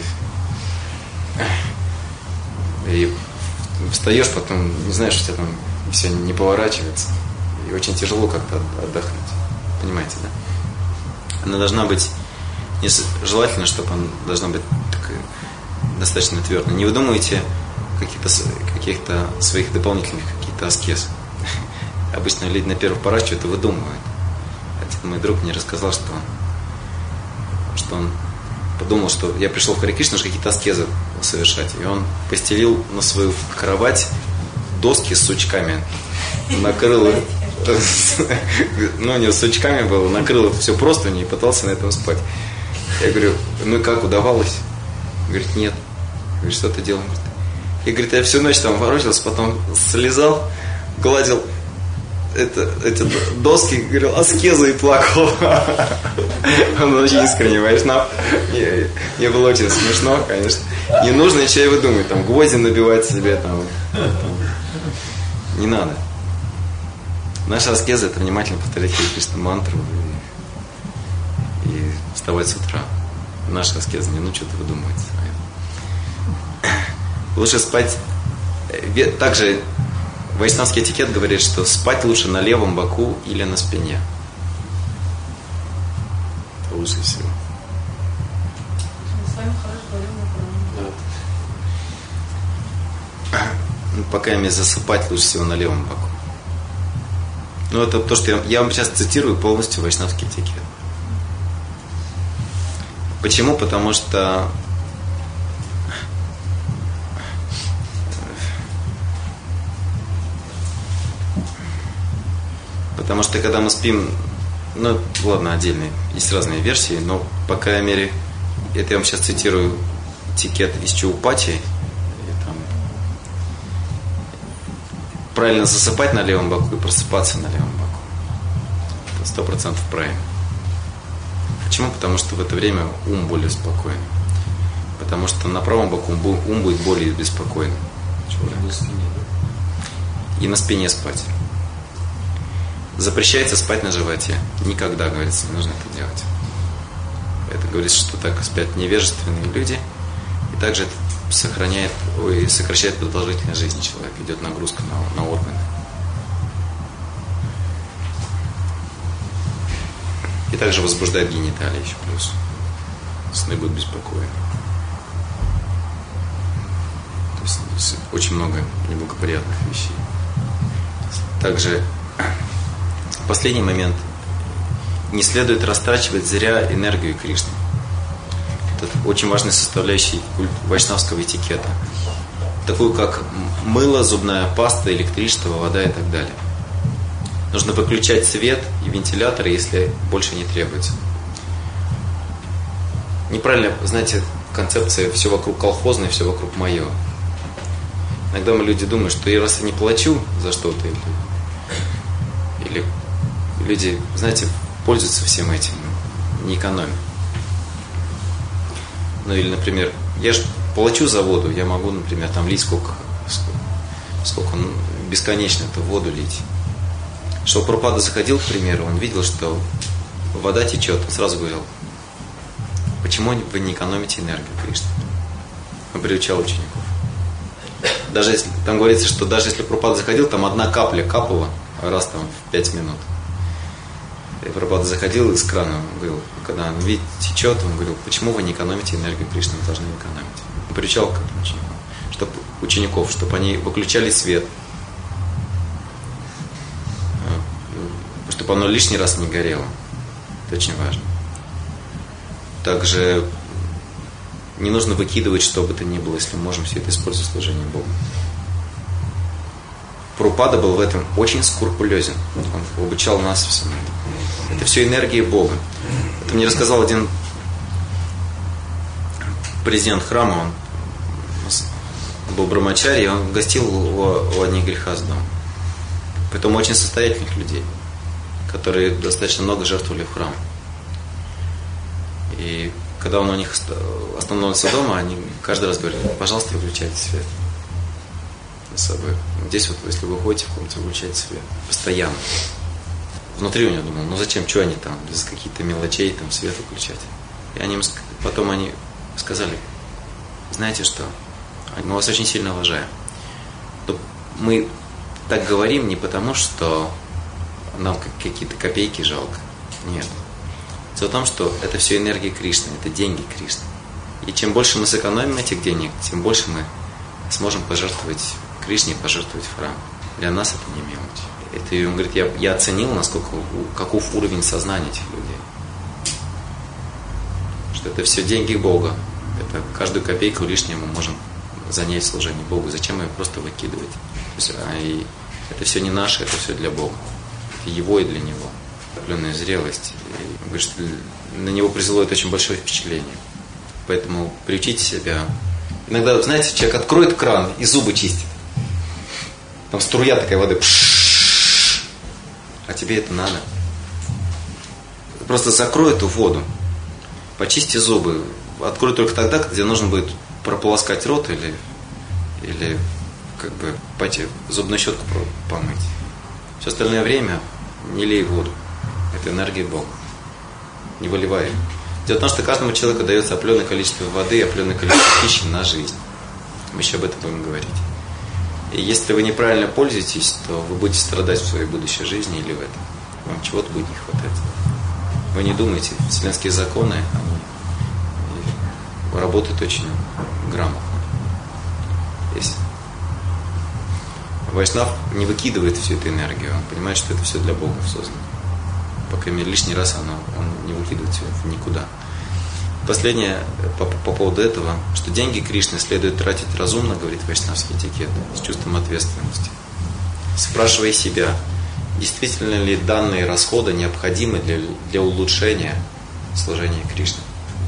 И встаешь, потом не знаешь, что у тебя там все не поворачивается. И очень тяжело как-то отдохнуть. Понимаете, да? Она должна быть, желательно, чтобы она должна быть такая, достаточно твердой. Не выдумывайте каких-то, каких-то своих дополнительных каких-то аскез. Обычно люди на первых порах что-то выдумывают. Один мой друг мне рассказал, что, что он подумал, что я пришел в Харе Кришну, что какие-то аскезы совершать. И он постелил на свою кровать доски с сучками. Накрыл, ну, у него с сучками было, накрыл это все простыней и пытался на этом спать. Я говорю, ну и как, удавалось? Говорит, нет. Я говорю, что ты делал? И говорит, я всю ночь там ворочался, потом слезал, гладил это, эти доски, говорил, аскезу и плакал. Он очень искренне, Вайшнав. Мне, мне было очень смешно, конечно. Не нужно ничего и выдумывать, там, гвозди набивать себе, там, там. Не надо. Наша аскеза — это внимательно повторять Кришна мантру и, и вставать с утра. Наша аскеза не, ну что-то выдумывать. Лучше спать. Также вайшнавский этикет говорит, что спать лучше на левом боку или на спине. Это лучше всего. С вами хорошо говорим на правом. Ну, пока мне засыпать лучше всего на левом боку. Ну, это то, что я, я вам сейчас цитирую полностью вайшнавский этикет. Почему? Потому что Потому что когда мы спим, ну ладно, отдельные, есть разные версии, но по крайней мере, это я вам сейчас цитирую этикет из Чаупати. Там, правильно засыпать на левом боку и просыпаться на левом боку. Это сто процентов правильно. Почему? Потому что в это время ум более спокойный. Потому что на правом боку ум будет более беспокойным. И на спине спать. Запрещается спать на животе. Никогда, говорится, не нужно это делать. Это говорится, что так спят невежественные люди. И также это сохраняет, ой, сокращает продолжительность жизни человека. Идет нагрузка на, на органы. И также возбуждает гениталии еще плюс. Сны будут беспокойны. То есть очень много неблагоприятных вещей. Также последний момент. Не следует растрачивать зря энергию Кришны. Это очень важная составляющая вайшнавского этикета. Такую как мыло, зубная паста, электричество, вода и так далее. Нужно выключать свет и вентиляторы, если больше не требуется. Неправильно, знаете, концепция «все вокруг колхозное, все вокруг мое». Иногда мы люди думают, что я раз я не плачу за что-то, или, или люди, знаете, пользуются всем этим, не экономят. Ну или, например, я же плачу за воду, я могу, например, там лить сколько, сколько, сколько ну, бесконечно эту воду лить. Что Прабхупада заходил, к примеру, он видел, что вода течет, он сразу говорил, почему вы не экономите энергию, Кришна? Он приучал учеников. Даже если, там говорится, что даже если Прабхупада заходил, там одна капля капала раз там в пять минут. И Прабхупада заходил из крана, он говорил, когда он видит, течет, он говорил, почему вы не экономите энергию Кришны, вы должны экономить. Он приучал к этому ученикам, чтобы, учеников, чтобы они выключали свет, чтобы оно лишний раз не горело. Это очень важно. Также не нужно выкидывать что бы то ни было, если мы можем все это использовать в служении Богу. Прабхупада был в этом очень скрупулезен. Он обучал нас всему. Это все энергия Бога. Это мне рассказал один президент храма, он был брамачари, он гостил у, у одних грехаздам. Поэтому очень состоятельных людей, которые достаточно много жертвовали в храм. И когда он у них остановился дома, они каждый раз говорили, пожалуйста, выключайте свет за собой. Здесь вот, если вы ходите в комнате, выключайте свет. Постоянно. Внутри у него думал, ну зачем, что они там, без каких-то мелочей там свет выключать. И они, потом они сказали, знаете что, мы вас очень сильно уважаем. Мы так говорим не потому, что нам какие-то копейки жалко. Нет. Дело в том, что это все энергия Кришны, это деньги Кришны. И чем больше мы сэкономим этих денег, тем больше мы сможем пожертвовать Кришне, пожертвовать в храм. Для нас это не мелочь. Это, он говорит, я, я оценил, насколько, каков уровень сознания этих людей. Что это все деньги Бога. Это каждую копейку лишнюю мы можем занять в служении Богу. Зачем ее просто выкидывать? То есть, а и это все не наше, это все для Бога. Это Его и для Него. определенная зрелость. И говорит, что на него произвело это очень большое впечатление. Поэтому приучите себя. Иногда, знаете, человек откроет кран и зубы чистит. Там струя такая воды. А тебе это надо. Просто закрой эту воду. Почисти зубы. Открой только тогда, где нужно будет прополоскать рот или, или как бы пойти зубную щетку помыть. Все остальное время не лей воду. Это энергия Бога. Не выливай. Дело в том, что каждому человеку дается определенное количество воды и определенное количество пищи на жизнь. Мы еще об этом будем говорить. И если вы неправильно пользуетесь, то вы будете страдать в своей будущей жизни или в этом. Вам чего-то будет не хватать. Вы не думаете, вселенские законы, они работают очень грамотно. Если Вайшнав не выкидывает всю эту энергию, он понимает, что это все для Бога создано. По крайней мере, лишний раз оно, он не выкидывает все никуда. Последнее по, по поводу этого, что деньги Кришны следует тратить разумно, говорит вайшнавский этикет, с чувством ответственности. Спрашивая себя, действительно ли данные расходы необходимы для, для улучшения служения Кришне.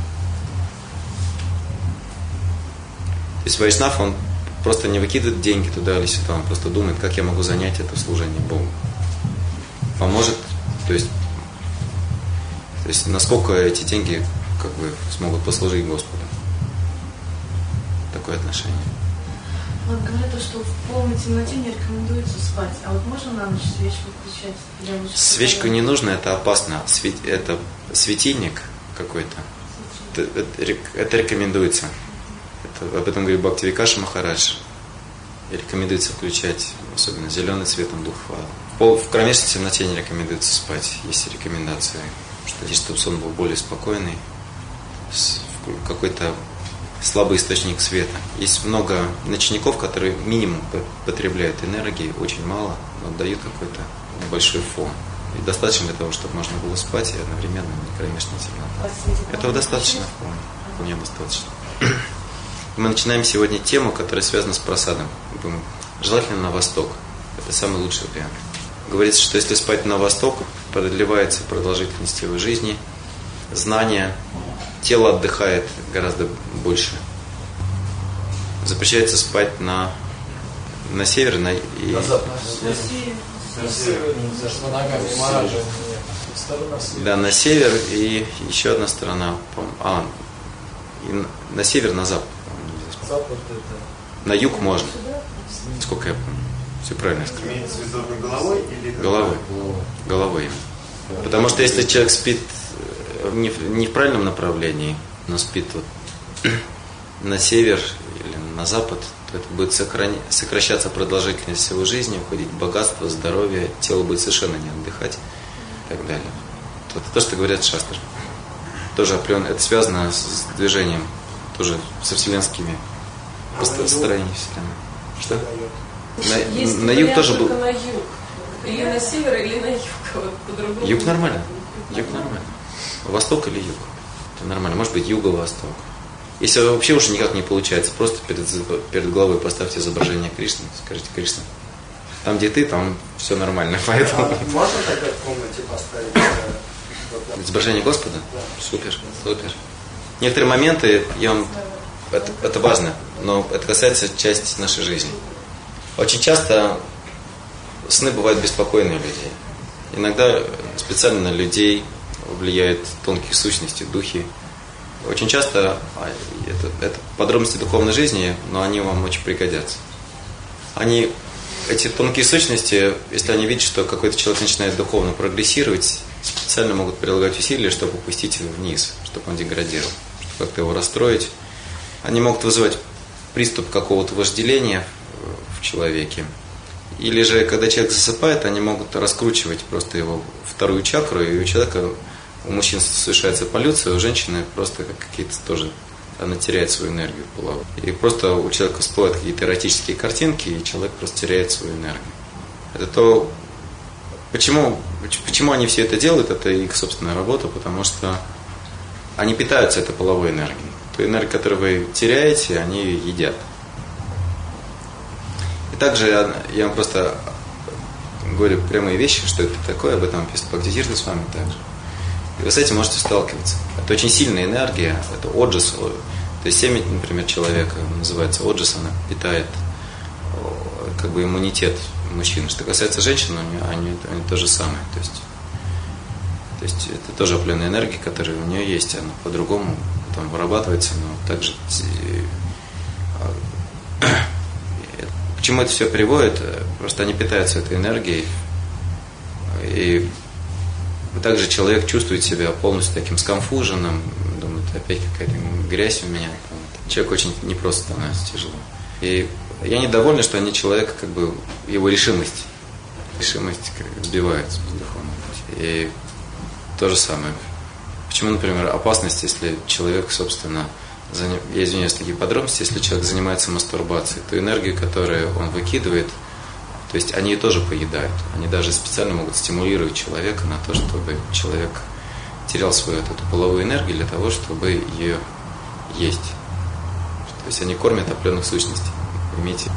То есть вайшнав, он просто не выкидывает деньги туда или сюда, он просто думает, как я могу занять это служение Богу. Поможет, то есть, то есть насколько эти деньги как бы смогут послужить Господу. Такое отношение. Вот говорят, что в полной темноте не рекомендуется спать. А вот можно на ночь свечку включать? Свечку не нужно, это опасно. Это светильник какой-то. Это, это рекомендуется. Это, об этом говорит Бхактивикаша Махарадж. И рекомендуется включать, особенно зеленый цвет, он дух хвалы. В кромешной темноте не рекомендуется спать. Есть рекомендации, что чтобы сон был более спокойный, какой-то слабый источник света. Есть много ночников, которые минимум потребляют энергии, очень мало, но дают какой-то небольшой фон. И достаточно для того, чтобы можно было спать и одновременно не кромешная темнота. Этого достаточно вполне. Вполне достаточно. Мы начинаем сегодня тему, которая связана с просадом. Желательно на восток. Это самый лучший вариант. Говорится, что если спать на восток, продлевается продолжительность его жизни, знания, тело отдыхает гораздо больше. Запрещается спать на, на север на, и, на запад. Да, на север и еще одна сторона. А, и на север, на запад. Запад это... На юг можно. Сколько я помню. Все правильно я сказал. Имеется в виду головой или... Головой. Головой. Потому что если человек спит не в, не в правильном направлении, но спит вот на север или на запад, то это будет сохрани... сокращаться продолжительность его жизни, уходить богатство, здоровье, тело будет совершенно не отдыхать и так далее. Это то, что говорят шастры. Тоже определенно, это связано с движением, тоже со вселенскими построениями вселенной. Что? На, на юг тоже был. На юг. Или на север, или на юг. Вот, по-другому. Юг нормально. Юг нормально. Восток или юг? Это нормально. Может быть, юго-восток. Если вообще уже никак не получается, просто перед, перед головой поставьте изображение Кришны, скажите: Кришна, там, где ты, там все нормально. Поэтому... А можно тогда в комнате поставить э, изображение Господа? Да. Супер, супер. Некоторые моменты, я вам... это, это важно, но это касается части нашей жизни. Очень часто сны бывают беспокойные у людей. Иногда специально на людей влияют тонкие сущности, духи. Очень часто это, это подробности духовной жизни, но они вам очень пригодятся. Они, эти тонкие сущности, если они видят, что какой-то человек начинает духовно прогрессировать, специально могут прилагать усилия, чтобы упустить его вниз, чтобы он деградировал, чтобы как-то его расстроить. Они могут вызывать приступ какого-то вожделения в человеке. Или же, когда человек засыпает, они могут раскручивать просто его вторую чакру, и у человека, у мужчин совершается полюция, у женщины просто какие-то тоже, она теряет свою энергию половую. И просто у человека всплывают какие-то эротические картинки, и человек просто теряет свою энергию. Это то, почему, почему они все это делают, это их собственная работа, потому что они питаются этой половой энергией. Ту энергию, которую вы теряете, они ее едят. И также я, я вам просто говорю прямые вещи, что это такое, об этом пишет Бхактисиддханта Свами также. И вы с этим можете сталкиваться. Это очень сильная энергия, это оджас. То есть семя, например, человека, называется оджас, она питает как бы иммунитет мужчины. Что касается женщин, они, они то же самое. То есть, то есть это тоже определенная энергия, которая у нее есть, она по-другому там вырабатывается, но также к чему это все приводит? Просто они питаются этой энергией, и также человек чувствует себя полностью таким сконфуженным, думает, опять какая-то грязь у меня. Человек очень непросто становится, тяжело. И я недоволен, что они человека, как бы, его решимость, решимость сбивается с духовного пути. И то же самое. Почему, например, опасность, если человек, собственно, заним... я извиняюсь, такие подробности, если человек занимается мастурбацией, то энергию, которую он выкидывает, то есть они ее тоже поедают. Они даже специально могут стимулировать человека на то, чтобы человек терял свою вот эту половую энергию для того, чтобы ее есть. То есть они кормят определенных сущностей. Имейте.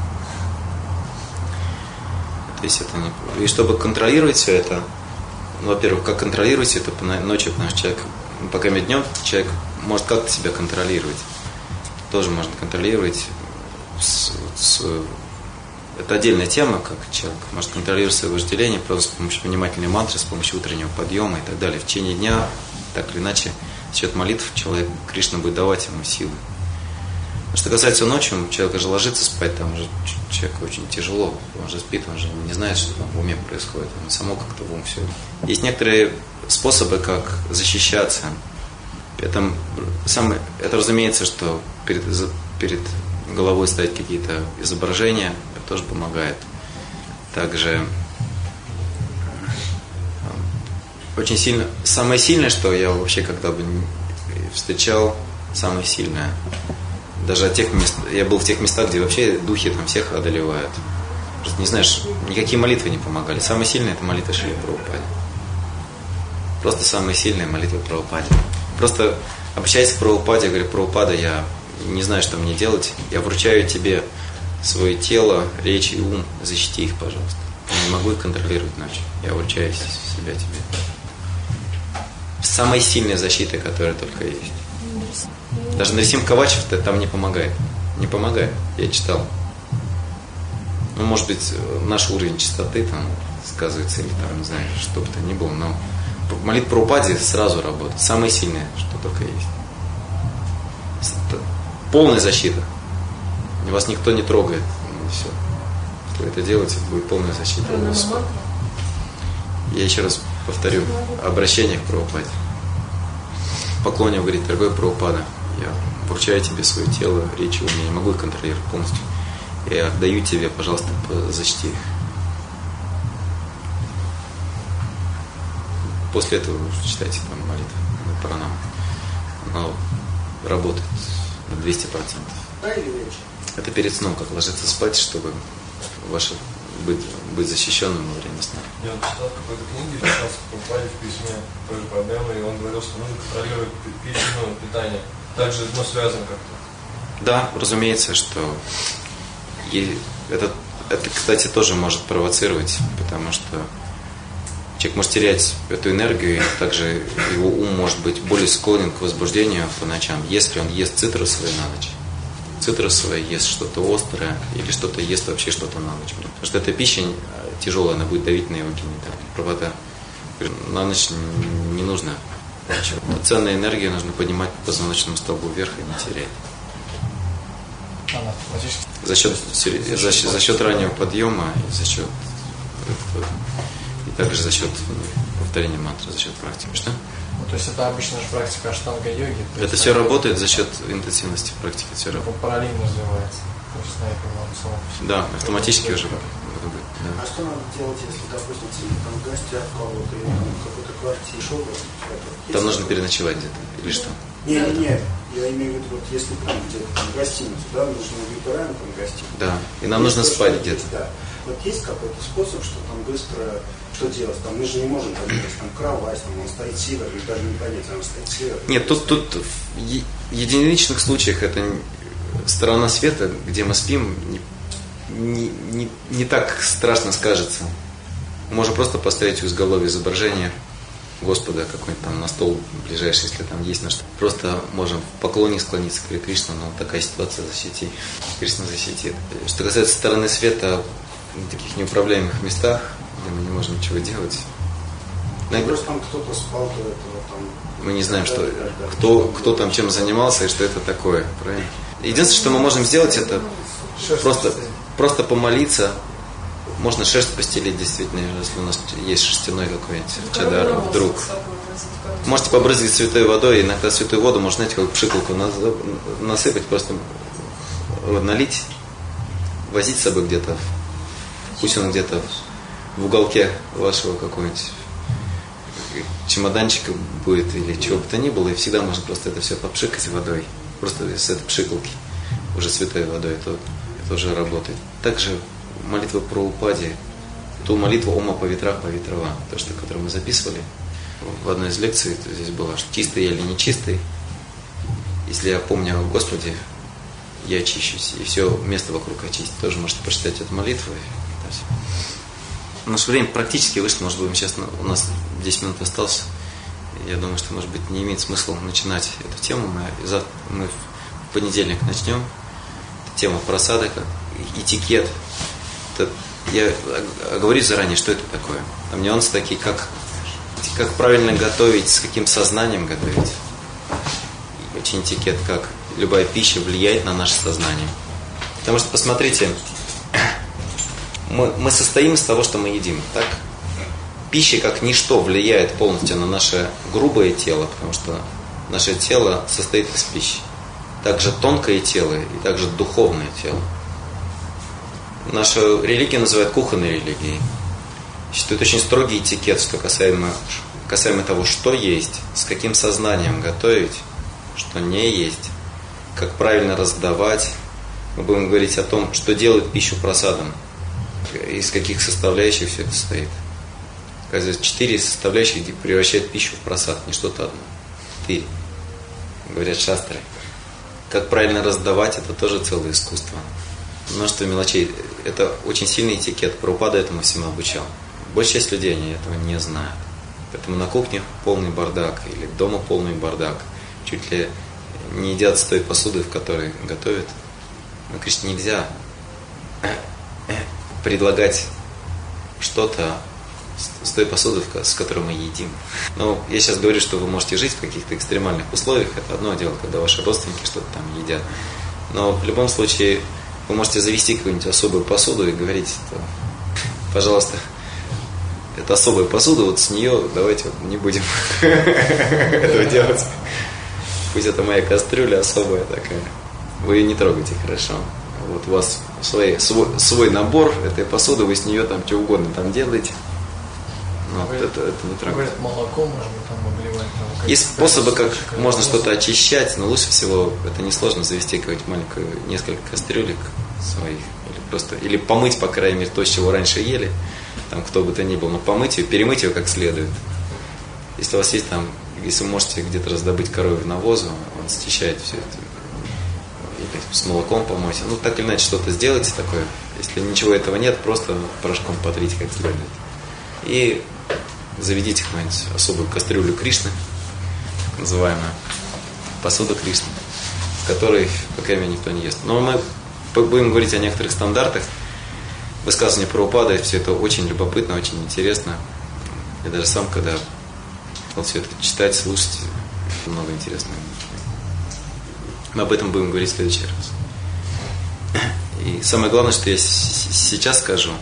То есть это не... И чтобы контролировать все это, ну, во-первых, как контролировать это ночью, потому что человек, пока мы днем, человек может как-то себя контролировать. Тоже можно контролировать. С, с, это отдельная тема, как человек может контролировать свое вожделение просто с помощью внимательной мантры, с помощью утреннего подъема и так далее. В течение дня, так или иначе, за счет молитв человек, Кришна будет давать ему силы. Что касается ночи, человек же ложится спать, там же человеку очень тяжело, он же спит, он же не знает, что там в уме происходит, он само как-то в ум все. Есть некоторые способы, как защищаться. Это, самое, это разумеется, что перед, перед головой ставить какие-то изображения, это тоже помогает. Также очень сильно, самое сильное, что я вообще когда бы встречал, самое сильное, даже от тех мест, я был в тех местах, где вообще духи там всех одолевают. Просто не знаешь, никакие молитвы не помогали. Самое сильное — это молитва Шрила Прабхупады. Просто самая сильная молитва Прабхупаде. Просто обращаясь к Прабхупаде, я говорю: Прабхупада, я не знаю, что мне делать. Я вручаю тебе свое тело, речь и ум. Защити их, пожалуйста. Я не могу их контролировать ночью. Я вручаю себя тебе. Самая сильная защита, которая только есть. Даже Нарисимха Кавачев там не помогает. Не помогает. Я читал. Ну, может быть, наш уровень чистоты там сказывается, или там, не знаю, что бы то ни было, но молитва Прабхупаде сразу работает. Самое сильное, что только есть. Полная защита. Вас никто не трогает. Все. Если вы это делаете, будет полная защита. Я еще раз повторю. Обращение к Прабхупаде. Поклоне говорит: дорогой Прабхупада, я вручаю тебе свое тело, речь, ум, я не могу их контролировать полностью. Я отдаю тебе, пожалуйста, защити их. После этого читайте там молитву Паранам. Оно работает на двести процентов. Это перед сном, как ложиться спать, чтобы ваше быть, быть защищенным во время сна. Я вот читал в какой-то книге, сейчас попали в письме тоже проблемы, и он говорил, что нужно контролировать пищу, питание. Также, ну, связано как-то. Да, разумеется, что это, это, кстати, тоже может провоцировать, потому что человек может терять эту энергию, и также его ум может быть более склонен к возбуждению по ночам, если он ест цитрусовые на ночь. Цитрусовое ест что-то острое, или что-то ест вообще что-то на ночь. Потому что эта пища тяжелая, она будет давить на его гениталии. Правда, на ночь не нужно. Ценную энергию нужно поднимать по позвоночному столбу вверх и не терять. За счет, за, счет, за счет раннего подъема и за счет и также за счет повторения мантры, за счет практики. Что? Ну, то есть это обычная же практика аштанга-йоги. Это все работает за счет интенсивности практики. Все работает. Параллельно развивается. Да, автоматически уже. Да. А что надо делать, если, допустим, там гостят кого-то или там в какой-то квартире, шоу? Там нужно переночевать где-то, или что? Нет, нет, нет. Я имею в виду, вот если там где-то там гостиницу, да, нужно где-то рано там гостиницу. Да, и нам есть нужно спать где-то. Да. Вот есть какой-то способ, что там быстро, что делать? Там мы же не можем там, там кровать, там он стоит север, или даже не понять, он стоит север. Нет, тут, тут в единичных случаях это сторона света, где мы спим, не, не, не, не так страшно скажется. Мы можем просто поставить у изголовья изображение Господа какой-нибудь там на стол ближайший, если там есть на что. Просто можем в поклоне склониться к Кришне, но такая ситуация защити. Кришна защитит. Что касается стороны света, в таких неуправляемых местах, где мы не можем ничего делать. Ну, просто там кто-то спал до этого, там... Мы не знаем, что, кто, кто там чем занимался и что это такое. Правильно? Единственное, что мы можем сделать, это просто, просто помолиться. Можно шерсть постелить, действительно, если у нас есть шерстяной какой-нибудь чадар вдруг. Можете побрызгать святой водой, иногда святую воду можно, знаете, как пшикалку насыпать, просто налить, возить с собой где-то, пусть он где-то в уголке вашего какого-нибудь чемоданчика будет или чего бы то ни было, и всегда можно просто это все попшикать водой, просто с этой пшикалки, уже святой водой, это, это уже работает. Также молитва про упади, ту молитву Ома Павитрах Павитрава, то, что, которую мы записывали в одной из лекций, то здесь было, что чистый я или нечистый. Если я помню о Господе, я очищусь, и все место вокруг очистить. Тоже можете прочитать эту молитву. Наше время практически вышло, может быть, сейчас у нас десять минут осталось. Я думаю, что, может быть, не имеет смысла начинать эту тему. Мы, завтра, мы в понедельник начнем. Тема просада, как этикет. Это, я говорю заранее, что это такое. Там нюансы такие, как, как правильно готовить, с каким сознанием готовить. Очень этикет, как любая пища влияет на наше сознание. Потому что, посмотрите, мы, мы состоим из того, что мы едим, так? Пища как ничто влияет полностью на наше грубое тело, потому что наше тело состоит из пищи. Также тонкое тело и также духовное тело. Нашу религию называют кухонной религией. Существует очень строгий этикет, что касаемо, касаемо того, что есть, с каким сознанием готовить, что не есть, как правильно раздавать. Мы будем говорить о том, что делает пищу просадом, из каких составляющих все это состоит. Оказывается, четыре составляющих превращают пищу в просад, не что-то одно. Четыре, говорят шастры. Как правильно раздавать, это тоже целое искусство. Множество мелочей. Это очень сильный этикет. Прабхупада этому всему обучал. Большая часть людей они этого не знают. Поэтому на кухне полный бардак или дома полный бардак. Чуть ли не едят с той посуды, в которой готовят. Но, конечно, нельзя предлагать что-то с той посуды, с которой мы едим. Но я сейчас говорю, что вы можете жить в каких-то экстремальных условиях. Это одно дело, когда ваши родственники что-то там едят. Но в любом случае вы можете завести какую-нибудь особую посуду и говорить, что, пожалуйста, это особая посуда, вот с нее давайте вот не будем этого делать. Пусть это моя кастрюля особая такая. Вы ее не трогайте, хорошо. Вот у вас свой, свой, свой набор этой посуды, вы с нее там что угодно там делаете. Но вот это, это не трогайте. Говорят, молоко можно там обливать. Там, есть способы, как можно что-то очищать, но лучше всего это несложно завести какую-нибудь маленькую, несколько кастрюлек своих. Или просто, или помыть, по крайней мере, то, с чего раньше ели. Там кто бы то ни был, но помыть ее, перемыть ее как следует. Если у вас есть там, если вы можете где-то раздобыть коровью навозу, он счищает все это. Или с молоком помойте. Ну, так или иначе, что-то сделайте такое. Если ничего этого нет, просто порошком потрите как следует. И заведите какую-нибудь особую кастрюлю Кришны, так называемую, посуда Кришны, в которой, по крайней мере, никто не ест. Но мы будем говорить о некоторых стандартах. Высказывания Прабхупады, все это очень любопытно, очень интересно. Я даже сам, когда вот все это читать, слушать, много интересного. Мы об этом будем говорить в следующий раз. И самое главное, что я сейчас скажу,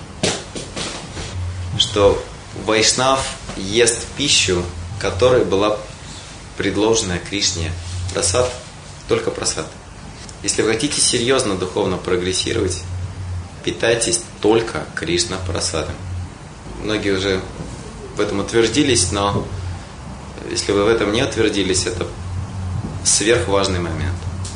что Вайшнав ест пищу, которая была предложена Кришне. Прасад, только прасад. Если вы хотите серьезно духовно прогрессировать, питайтесь только Кришна прасадом. Многие уже в этом утвердились, но если вы в этом не утвердились, это сверхважный момент.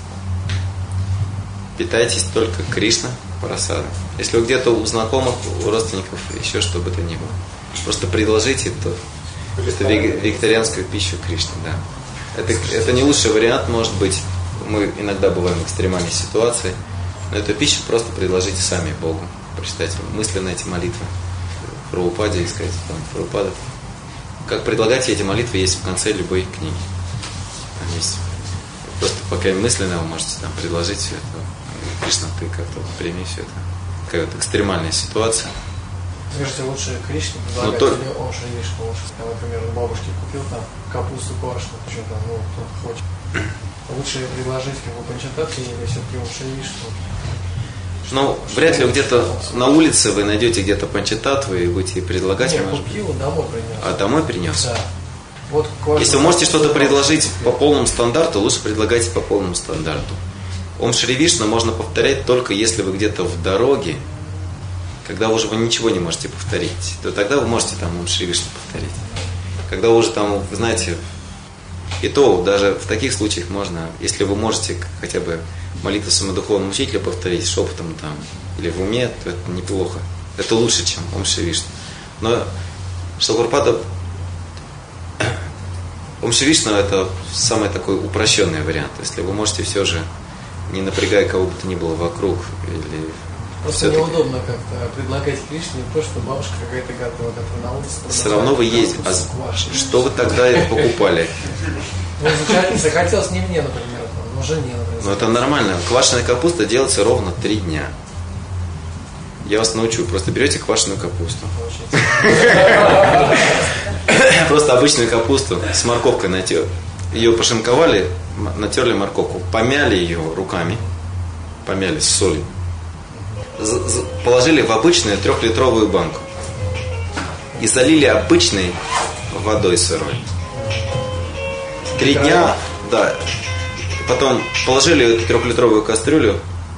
Питайтесь только Кришна прасадом. Если вы где-то у знакомых, у родственников, еще что бы то ни было, просто предложите это, это вегетарианскую пищу Кришне. Да. Это, это не лучший вариант, может быть. Мы иногда бываем в экстремальной ситуации. Но эту пищу просто предложите сами Богу. Прочитайте мысленно эти молитвы. Прабхупаде искать, там, Прабхупада. Как предлагать эти молитвы есть в конце любой книги. Там есть. Просто пока мысленно вы можете там предложить все это. Кришна, ты как-то прими все это. Какая-то экстремальная ситуация. Скажите, лучше Кришне Но предлагать то... или Ом Шри Вишну лучше? Я, например, у бабушки купил там капусту квашеную, что-то, ну, кто-то хочет. Лучше предложить как бы Панчататхи или все-таки Ом Шри Вишну? Ну, вряд ли где-то на улице вы найдете где-то Панчататтву и будете предлагать. Я купил, домой принес. А домой принес? Да. Вот если вы можете что-то предложить по полному стандарту, лучше предлагайте по полному стандарту. Ом Шри Вишну можно повторять только если вы где-то в дороге, когда уже вы ничего не можете повторить, то тогда вы можете там Ом Шри Вишну повторить. Когда вы уже там, вы знаете, и то даже в таких случаях можно, если вы можете хотя бы молитву самодуховному учителю повторить шепотом там, или в уме, то это неплохо. Это лучше, чем Ом Шри Вишну. Но Шилапрабхупада Ом Шри Вишну это самый такой упрощенный вариант. Если вы можете все же, не напрягая кого бы то ни было вокруг, или просто неудобно как-то предлагать Кришне то, что бабушка какая-то готова, которая на улице. Все равно вы ездите. А что вы тогда покупали? Ну, захотелось не мне, например, но жене, например. Ну это нормально. Квашеная капуста делается ровно три дня. Я вас научу. Просто берете квашеную капусту. Просто обычную капусту с морковкой натер. Ее пошинковали, натерли морковку, помяли ее руками, помяли с солью, положили в обычную трехлитровую банку и залили обычной водой сырой. Три дня, да. Потом положили эту трехлитровую кастрюлю,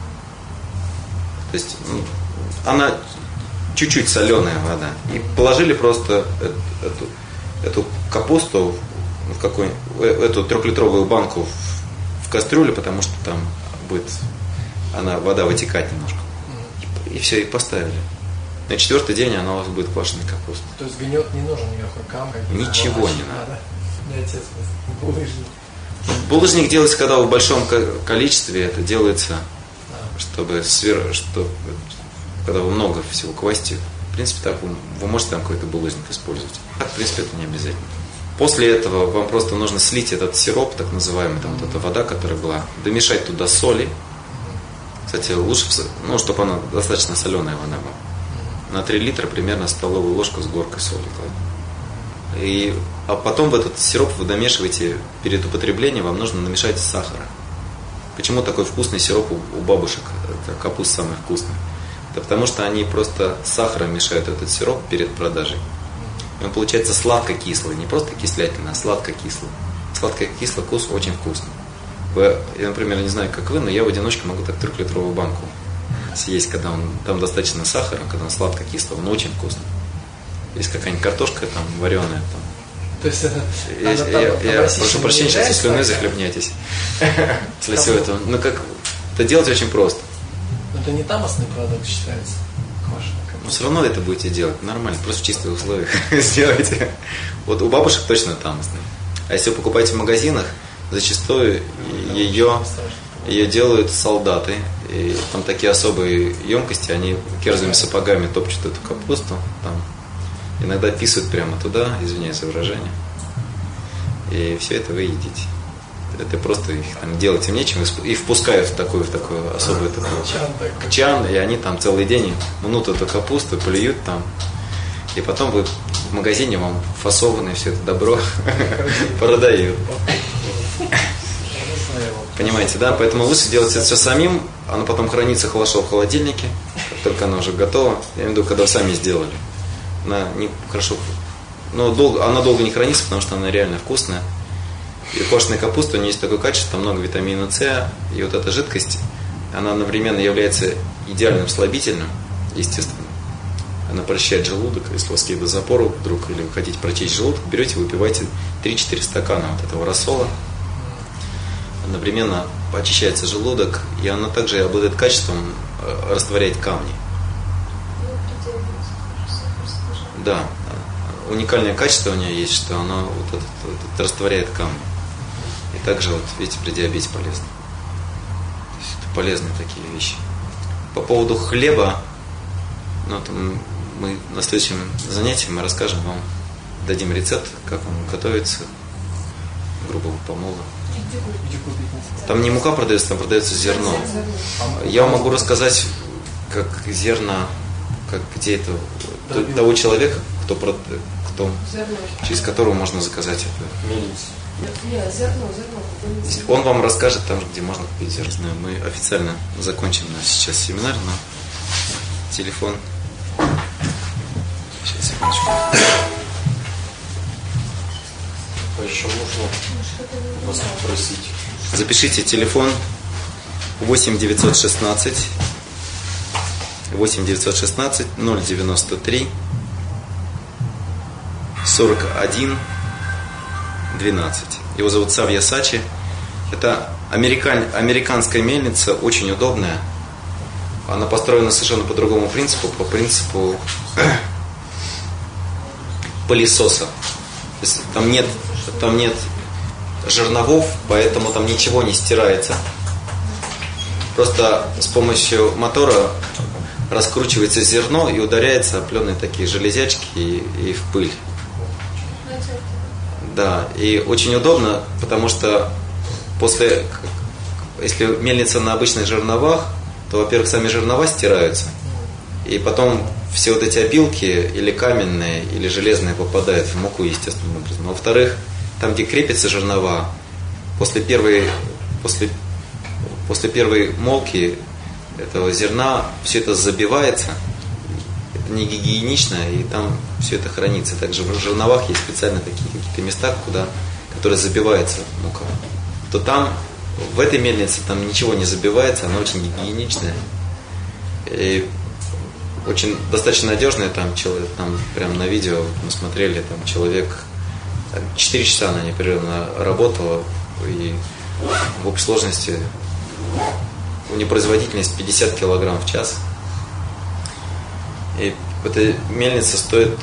то есть она чуть-чуть соленая вода, и положили просто эту, эту капусту в какую эту трехлитровую банку в, в кастрюлю, потому что там будет она вода вытекать немножко. И, и все, и поставили. На четвертый день она у вас будет квашеная капуста. То есть гнет не нужен никакой камень? Ничего не надо. Не отец, булыжник. Булыжник делается, когда в большом количестве, это делается, чтобы свер... что... когда вы много всего квасите. В принципе, так вы, вы можете там какой-то булыжник использовать. Так, в принципе, это не обязательно. После этого вам просто нужно слить этот сироп, так называемый, там вот эта вода, которая была, домешать туда соли. Кстати, лучше, ну, чтобы она достаточно соленая вода была. На три литра примерно столовую ложку с горкой соли кладем. И, а потом в этот сироп вы домешиваете перед употреблением, вам нужно намешать сахара. Почему такой вкусный сироп у, у бабушек? Это капуста самая вкусная. Это потому что они просто с сахаром мешают этот сироп перед продажей. И он получается сладко-кислый, не просто кислятельный, а сладко-кислый. Сладко-кислый вкус очень вкусный. Вы, я, например, не знаю, как вы, но я в одиночку могу так трехлитровую банку съесть, когда он, там достаточно сахара, когда он сладко-кислый, он очень вкусный. Есть какая-нибудь картошка там вареная. Там. То есть это... Я, я, я, я прошу прощения, сейчас со слюной захлебнетесь. Для всего этого. Ну как, это делать очень просто. Но это не тамосный продукт считается. Но все равно это будете делать нормально, просто в чистых условиях сделайте. Вот у бабушек точно тамосный. А если вы покупаете в магазинах, зачастую ее, ее делают солдаты. И там такие особые емкости, они кирзовыми сапогами топчут эту капусту. Там иногда писают прямо туда, извиняюсь за выражение. И все это вы едите. Это просто их там делать им нечем, и впускают в такую, в такую особую такую чан, и они там целый день мнут эту капусту, плюют там, и потом вы в магазине вам фасованное все это добро продают. Понимаете, да? Поэтому лучше делать это все самим, оно потом хранится хорошо в холодильнике, как только оно уже готово, я имею в виду, когда вы сами сделали. Она не хорошо, но долго, она долго не хранится, потому что она реально вкусная. И квашеная капуста, у нее есть такое качество, там много витамина С, и вот эта жидкость, она одновременно является идеальным слабительным, естественно. Она прочищает желудок, если у вас какие-то запоры вдруг, или вы хотите прочистить желудок, берете, выпиваете три-четыре стакана вот этого рассола, одновременно очищается желудок, и она также обладает качеством растворять камни. Да, уникальное качество у нее есть, что она вот этот, вот этот растворяет камни. И также, вот, видите, при диабете полезно. То есть это полезные такие вещи. По поводу хлеба, ну, там, мы на следующем занятии мы расскажем вам, дадим рецепт, как он готовится, грубого помола. Там не мука продается, там продается зерно. Я могу рассказать, как зерна, как где это, того человека, кто, кто, через которого можно заказать это. Нет, зерно, зерно. Он вам расскажет там, где можно купить зерно. Мы официально закончим наш сейчас семинар, но телефон. Сейчас, секундочку. Еще нужно вас попросить. Запишите телефон восемь девятьсот шестнадцать восемь девятьсот шестнадцать ноль девяносто три сорок один двенадцать. Его зовут Савья Сачи. Это американ, американская мельница, очень удобная. Она построена совершенно по другому принципу, по принципу пылесоса. То есть там нет, там нет жерновов, поэтому там ничего не стирается. Просто с помощью мотора раскручивается зерно и ударяется определенные такие железячки и, и в пыль. Да, и очень удобно, потому что после, если мельница на обычных жерновах, то, во-первых, сами жернова стираются, и потом все вот эти опилки, или каменные, или железные, попадают в муку естественным образом. Во-вторых, там, где крепятся жернова, после первой, после, после первой молки этого зерна все это забивается, это не гигиенично, и там все это хранится. Также в жерновах есть специально такие какие-то места, куда, которые забивается мука. То там, в этой мельнице, там ничего не забивается, она очень гигиеничная. И очень достаточно надежная, там, человек, там прям на видео мы смотрели, там человек четыре часа она непрерывно работала, и в общей сложности у нее производительность пятьдесят килограмм в час. И эта мельница стоит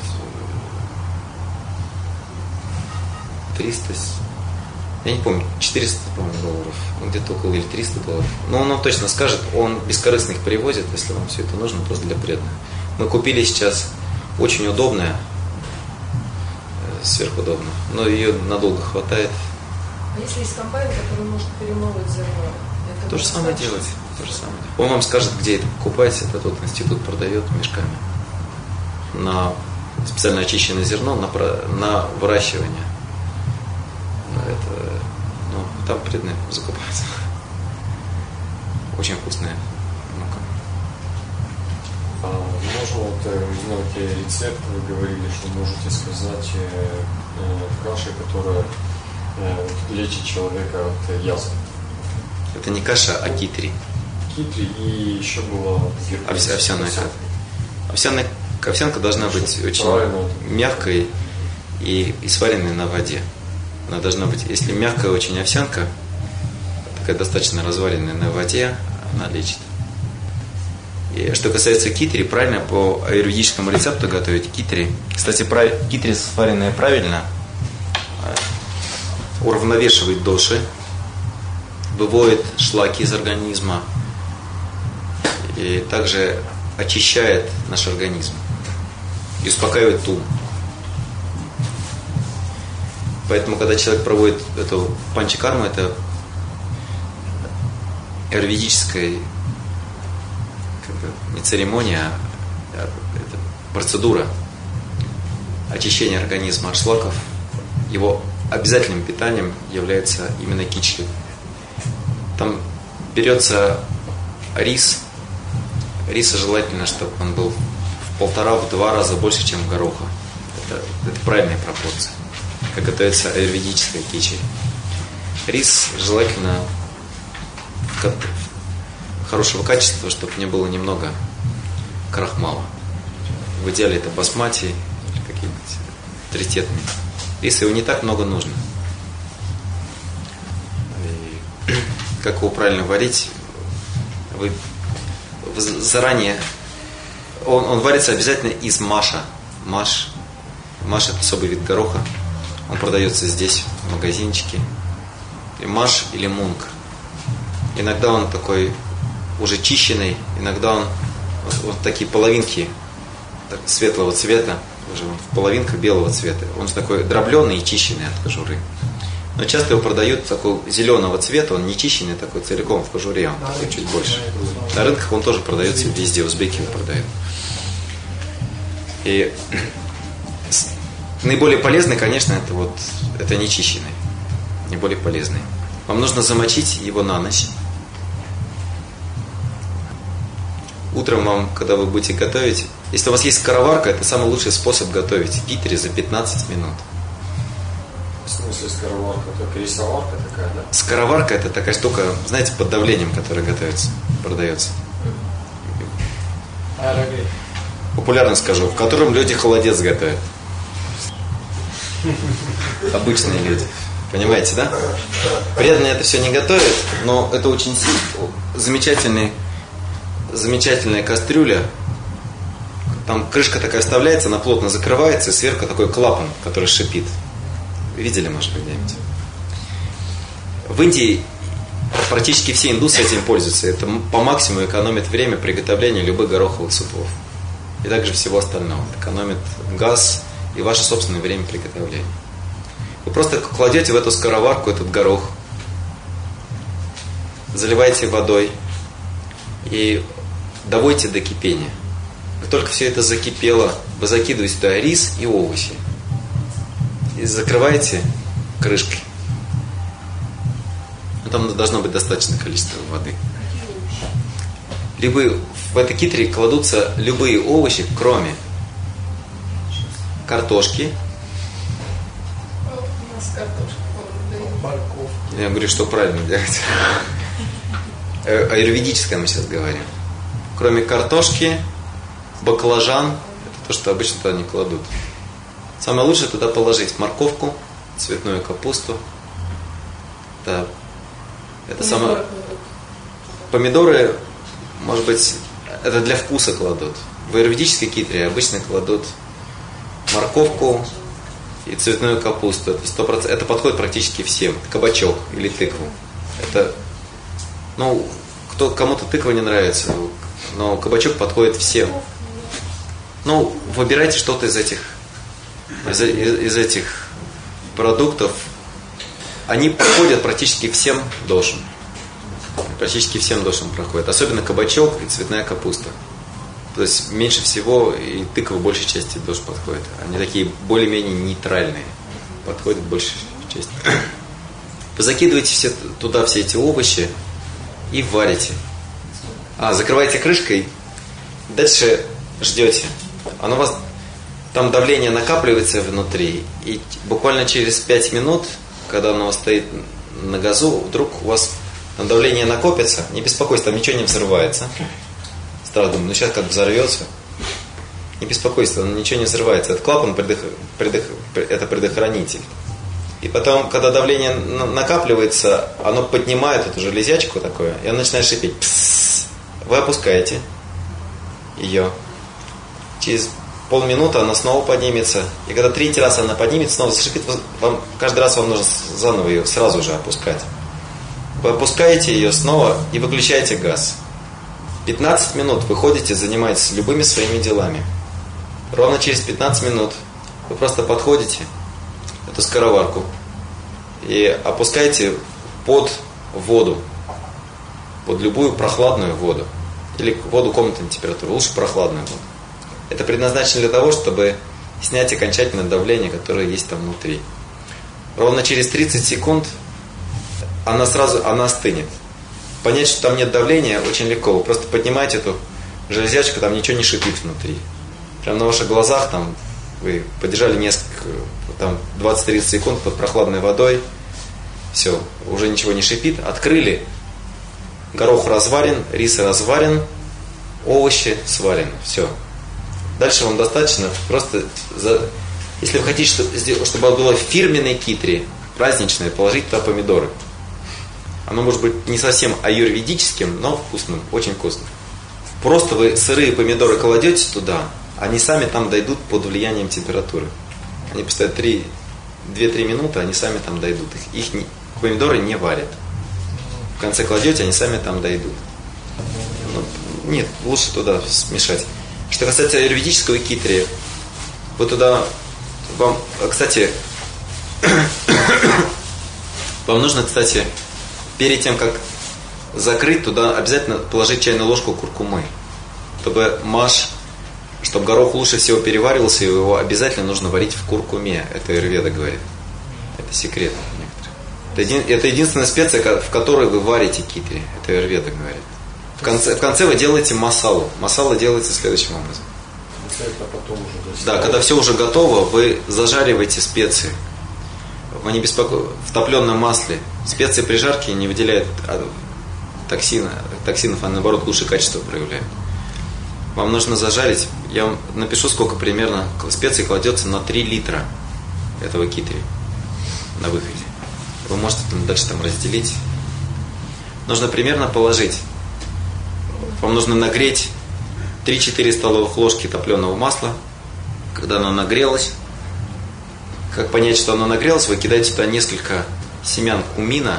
триста, я не помню, четыреста, по-моему, долларов, ну, где-то около или триста долларов. Но он вам точно скажет, он бескорыстно их привозит, если вам все это нужно, просто для преданных. Мы купили сейчас очень удобное, сверхудобно, но ее надолго хватает. А если есть комбайн, который может перемолоть зерно? Это То же самое делать. То же самое. Он вам скажет, где это покупать, это тот институт продает мешками. На специально очищенное зерно, на, на выращивание. Это, ну, там преданные закупаются. Очень вкусная мука. А можно вот узнать рецепт? Вы говорили, что можете сказать э, э, каши, которая э, лечит человека от язв. Это не каша, а китри. Китри и еще была Овся, овсяная каша. Овсяная, овсянка должна быть очень правильно мягкой и, и сваренной на воде. Она должна быть, если мягкая очень овсянка, такая достаточно разваренная на воде, она лечит. И что касается китри, правильно по аюрведическому рецепту готовить китри. Кстати, китри, сваренная правильно, уравновешивает доши, выводит шлаки из организма и также очищает наш организм и успокаивает ум. Поэтому, когда человек проводит эту панчакарму, это аюрведическая как бы, не церемония, а это процедура очищения организма от шлаков. Его обязательным питанием является именно кичли. Там берется рис. Риса желательно, чтобы он был в полтора-два раза больше, чем гороха. Это, это правильная пропорция. Как готовится аюрведическая кичи. Рис желательно хорошего качества, чтобы не было немного крахмала. В идеале это басмати или какие-нибудь тритетные. Риса его не так много нужно. И как его правильно варить? Вы заранее... Он, он варится обязательно из маша. Маш, маш это особый вид гороха. Он продается здесь, в магазинчике. И маш или мунг. Иногда он такой уже чищенный, иногда он вот, вот такие половинки так, светлого цвета, уже он в половинках белого цвета. Он же такой дробленый и чищенный от кожуры. Но часто его продают такого зеленого цвета, он не чищенный, такой целиком в кожуре, он такой чуть больше. На рынках он тоже продается везде, узбеки его продают. И наиболее полезный, конечно, это вот это нечищенный. Наиболее полезный. Вам нужно замочить его на ночь. Утром вам, когда вы будете готовить, если у вас есть скороварка, это самый лучший способ готовить китри за пятнадцать минут. В смысле скороварка? Это рисоварка такая, да? Скороварка это такая штука, знаете, под давлением, которая готовится, продается. Аэрогрей. Популярно скажу, в котором люди холодец готовят. Обычные люди. Понимаете, да? Преданно это все не готовят, но это очень замечательный, замечательная кастрюля. Там крышка такая вставляется, она плотно закрывается, и сверху такой клапан, который шипит. Видели, может быть, где-нибудь? В Индии практически все индусы этим пользуются. Это по максимуму экономит время приготовления любых гороховых супов. И также всего остального. Экономит газ и ваше собственное время приготовления. Вы просто кладете в эту скороварку этот горох, заливаете водой и доводите до кипения. Как только все это закипело, вы закидываете туда рис и овощи. И закрываете крышкой. Но там должно быть достаточное количество воды. Любые, в этой китри кладутся любые овощи, кроме картошки. У нас картошка. Морковь. Я говорю, что правильно делать. Аюрведическое мы сейчас говорим. Кроме картошки, баклажан, это то, что обычно туда не кладут. Самое лучшее туда положить морковку, цветную капусту. Да. Это самое... Помидоры, может быть, это для вкуса кладут. В аюрведической китре обычно кладут морковку и цветную капусту. Это сто процентов. Это подходит практически всем. Кабачок или тыкву. Это, ну, кто, кому-то тыква не нравится, но кабачок подходит всем. Ну, выбирайте что-то из этих Из, из, из этих продуктов. Они проходят практически всем дошам. Практически всем дошам проходят. Особенно кабачок и цветная капуста. То есть меньше всего и тыква в большей части дош подходит. Они такие более-менее нейтральные. Подходят в большей части. Вы закидываете все, туда все эти овощи и варите. А, закрываете крышкой. Дальше ждете. Оно у вас... Там давление накапливается внутри, и буквально через пять минут, когда оно стоит на газу, вдруг у вас там давление накопится, не беспокойтесь, там ничего не взрывается. Сразу думаю, ну сейчас как взорвется. Не беспокойтесь, там ничего не взрывается. Это клапан, предох... Предох... это предохранитель. И потом, когда давление накапливается, оно поднимает эту железячку такое, и она начинает шипеть. Пс-с-с. Вы опускаете ее. Через полминуты она снова поднимется. И когда третий раз она поднимется, снова зашипит, вам, каждый раз вам нужно заново ее сразу же опускать. Вы опускаете ее снова и выключаете газ. пятнадцать минут вы ходите, занимаетесь любыми своими делами. Ровно через пятнадцать минут вы просто подходите эту скороварку и опускаете под воду, под любую прохладную воду. Или воду комнатной температуры, лучше прохладную воду. Это предназначено для того, чтобы снять окончательное давление, которое есть там внутри. Ровно через тридцать секунд она сразу она остынет. Понять, что там нет давления, очень легко. Вы просто поднимаете эту железячку, там ничего не шипит внутри. Прямо на ваших глазах там вы подержали несколько, там двадцать-тридцать секунд под прохладной водой. Все, уже ничего не шипит. Открыли, горох разварен, рис разварен, овощи сварены. Все. Дальше вам достаточно просто, за... если вы хотите, чтобы было фирменной китри, праздничное, положить туда помидоры. Оно может быть не совсем аюрведическим, но вкусным, очень вкусным. Просто вы сырые помидоры кладете туда, они сами там дойдут под влиянием температуры. Они постоят две-три минуты, они сами там дойдут. Их, их не, помидоры не варят. В конце кладете, они сами там дойдут. Ну, нет, лучше туда смешать. Что касается аюрведического китри, вот туда вам, кстати, вам нужно, кстати, перед тем, как закрыть, туда обязательно положить чайную ложку куркумы, чтобы маш, чтобы горох лучше всего переваривался, его обязательно нужно варить в куркуме. Это аюрведа говорит. Это секрет некоторые. Это, един, это единственная специя, в которой вы варите китри. Это аюрведа говорит. В конце, в конце вы делаете масалу. Масала делается следующим образом. Это потом уже да, когда все уже готово, вы зажариваете специи. Вы не беспокойтесь. В топленом масле специи при жарке не выделяют токсина, токсинов, а наоборот лучшее качество проявляют. Вам нужно зажарить. Я вам напишу, сколько примерно специй кладется на три литра этого китри на выходе. Вы можете там дальше там разделить. Нужно примерно положить. Вам нужно нагреть три-четыре столовых ложки топленого масла. Когда оно нагрелось, как понять, что оно нагрелось, вы кидаете туда несколько семян кумина.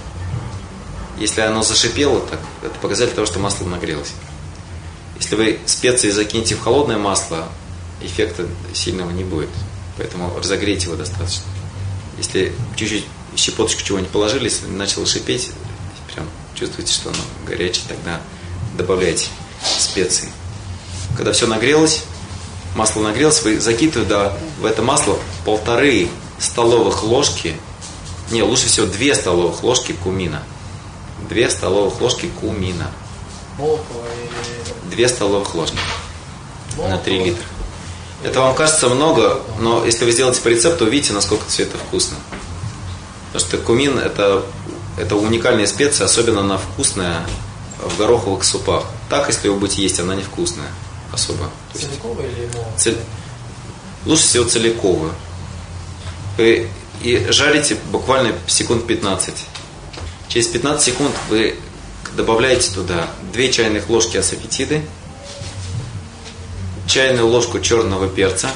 Если оно зашипело, так, это показатель того, что масло нагрелось. Если вы специи закинете в холодное масло, эффекта сильного не будет. Поэтому разогрейте его достаточно. Если чуть-чуть щепоточку чего-нибудь положили, если начало шипеть, прям чувствуете, что оно горячее, тогда добавляйте специи. Когда все нагрелось, масло нагрелось, вы закидываете да, в это масло полторы столовых ложки, не, лучше всего две столовых ложки кумина. Две столовых ложки кумина. Молотого или... Две столовых ложки Молотого. На три литра. Это вам кажется много, но если вы сделаете по рецепту, увидите, насколько все это вкусно. Потому что кумин это, это уникальная специя, особенно она вкусная в гороховых супах. Так, если вы будете есть, она невкусная особо. Целиковая или молотая? Цель... Лучше всего целиковую. Вы и жарите буквально секунд пятнадцать. Через пятнадцать секунд вы добавляете туда две чайных ложки асафетиды, чайную ложку черного перца,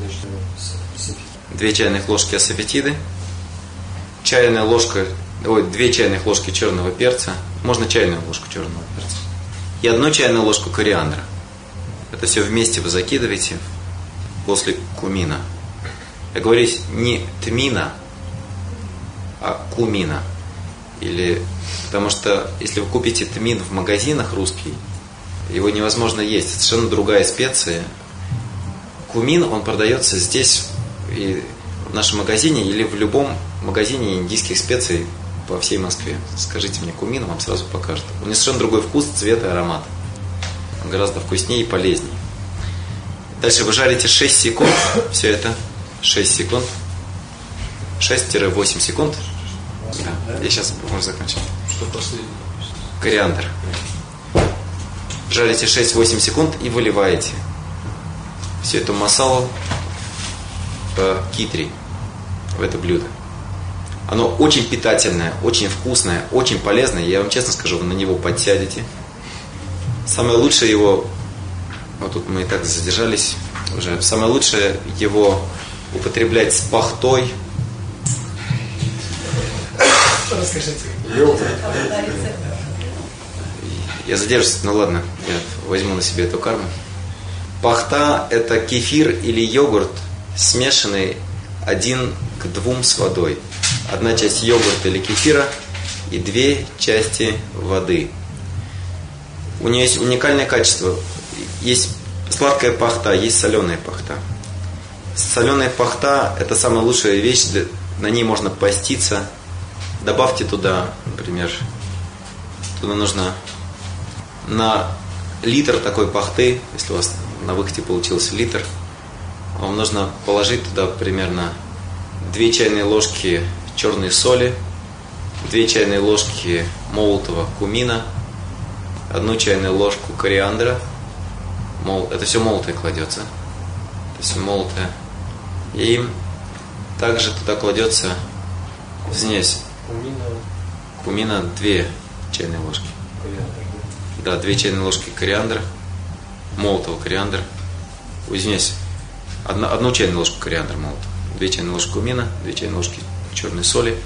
две чайных ложки асафетиды, чайная ложка, ой, две чайных ложки черного перца, можно чайную ложку черного перца, и одну чайную ложку кориандра. Это все вместе вы закидываете после кумина. Я говорю не тмина, а кумина. Или, потому что если вы купите тмин в магазинах русский, его невозможно есть. Это совершенно другая специя. Кумин, он продается здесь, и в нашем магазине, или в любом магазине индийских специй по всей Москве. Скажите мне кумин, вам сразу покажут. У него совершенно другой вкус, цвет и аромат. Он гораздо вкуснее и полезнее. Дальше вы жарите шесть секунд. Все это. шесть секунд. шесть-восемь секунд. Да, я сейчас попозже закончу. Что последнее? Кориандр. Жарите шесть-восемь секунд и выливаете всю эту масалу в китри, в это блюдо. Оно очень питательное, очень вкусное, очень полезное. Я вам честно скажу, вы на него подсядете. Самое лучшее его, вот тут мы и так задержались уже, самое лучшее его употреблять с пахтой. Расскажите. Я задержусь, ну ладно, я возьму на себе эту карму. Пахта – это кефир или йогурт, смешанный один к двум с водой. Одна часть йогурта или кефира и две части воды. У нее есть уникальное качество. Есть сладкая пахта, есть соленая пахта. Соленая пахта – это самая лучшая вещь, для, на ней можно поститься. Добавьте туда, например, туда нужно на литр такой пахты, если у вас на выходе получился литр, вам нужно положить туда примерно две чайные ложки черной соли, две чайные ложки молотого кумина, одну чайную ложку кориандра. Мол, это все молотое кладется. Это все молотое. И также туда кладется, извиняюсь, Кумина. кумина две чайные ложки. Да, две чайные ложки кориандра, молотого кориандра. Ой, извиняюсь, одна, одну чайную ложку кориандра молотого, две чайные ложки кумина, две чайные ложки черной соли.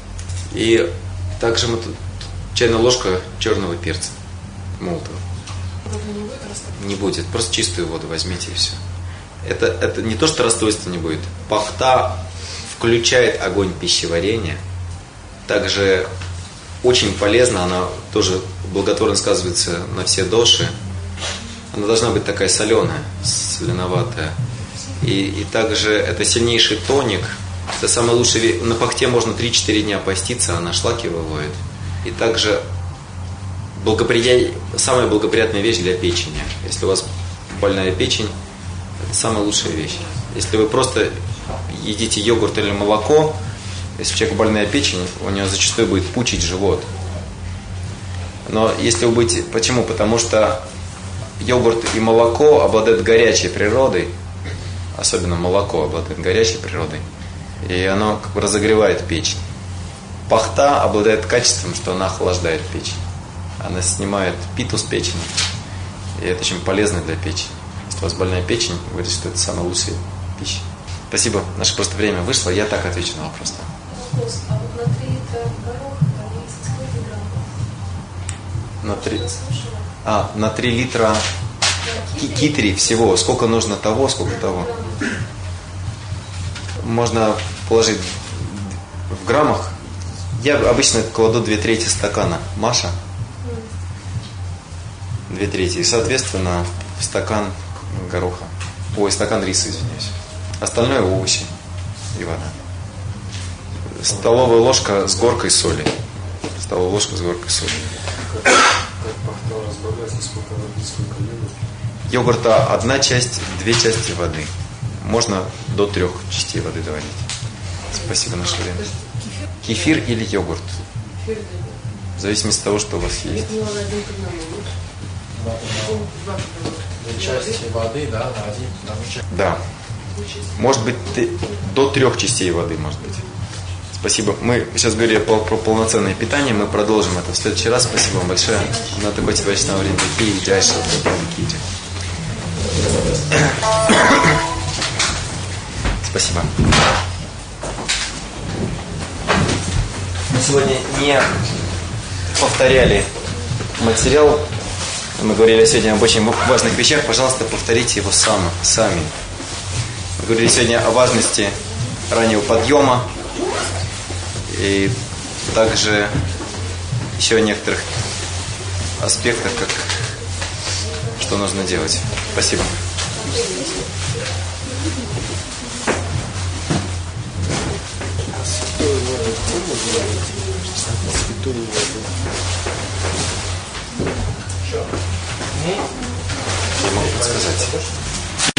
И также мы тут чайная ложка черного перца молотого. Воду не будет расстройства? Не будет. Просто чистую воду возьмите и все. Это, это не то, что расстройства не будет. Пахта включает огонь пищеварения. Также очень полезна, она тоже благотворно сказывается на все доши. Она должна быть такая соленая, соленоватая. И, и также это сильнейший тоник. Это самый лучший. На пахте можно три-четыре дня поститься, она шлаки выводит. И также благоприя... самая благоприятная вещь для печени. Если у вас больная печень, это самая лучшая вещь. Если вы просто едите йогурт или молоко, если у человека больная печень, у него зачастую будет пучить живот. Но если вы будете... Почему? Потому что йогурт и молоко обладают горячей природой. Особенно молоко обладает горячей природой. И оно как бы разогревает печень. Пахта обладает качеством, что она охлаждает печень. Она снимает питу с печени. И это очень полезно для печени. Если у вас больная печень, вы говорите, что это самая лучшая пища. Спасибо. Наше просто время вышло. Я так отвечу на вопрос. Вопрос. А вот на три литра гороха там есть сколько граммов? На три... А, на три литра китри всего. Сколько нужно того, сколько того. Можно положить в граммах. Я обычно кладу две трети стакана Маша. Две трети. И, соответственно, в стакан гороха. Ой, стакан риса, извиняюсь. Остальное овощи и вода. Столовая ложка с горкой соли. Столовая ложка с горкой соли. Как пахта разбавляется, сколько воды, сколько йогурта? Йогурта одна часть, две части воды. Можно до трех частей воды доводить. Спасибо, наше время. Кефир или йогурт? В зависимости от того, что у вас есть. Две части воды, да, на один, потому что... Да. Может быть, до трех частей воды, может быть. Спасибо. Мы сейчас говорили про, про полноценное питание. Мы продолжим это в следующий раз. Спасибо вам большое. На такое тебе время. Какие дальше? Спасибо. Мы сегодня не повторяли материал. Мы говорили сегодня об очень важных вещах. Пожалуйста, повторите его сам, сами. Мы говорили сегодня о важности раннего подъема и также еще о некоторых аспектах, как что нужно делать. Спасибо. Я могу подсказать.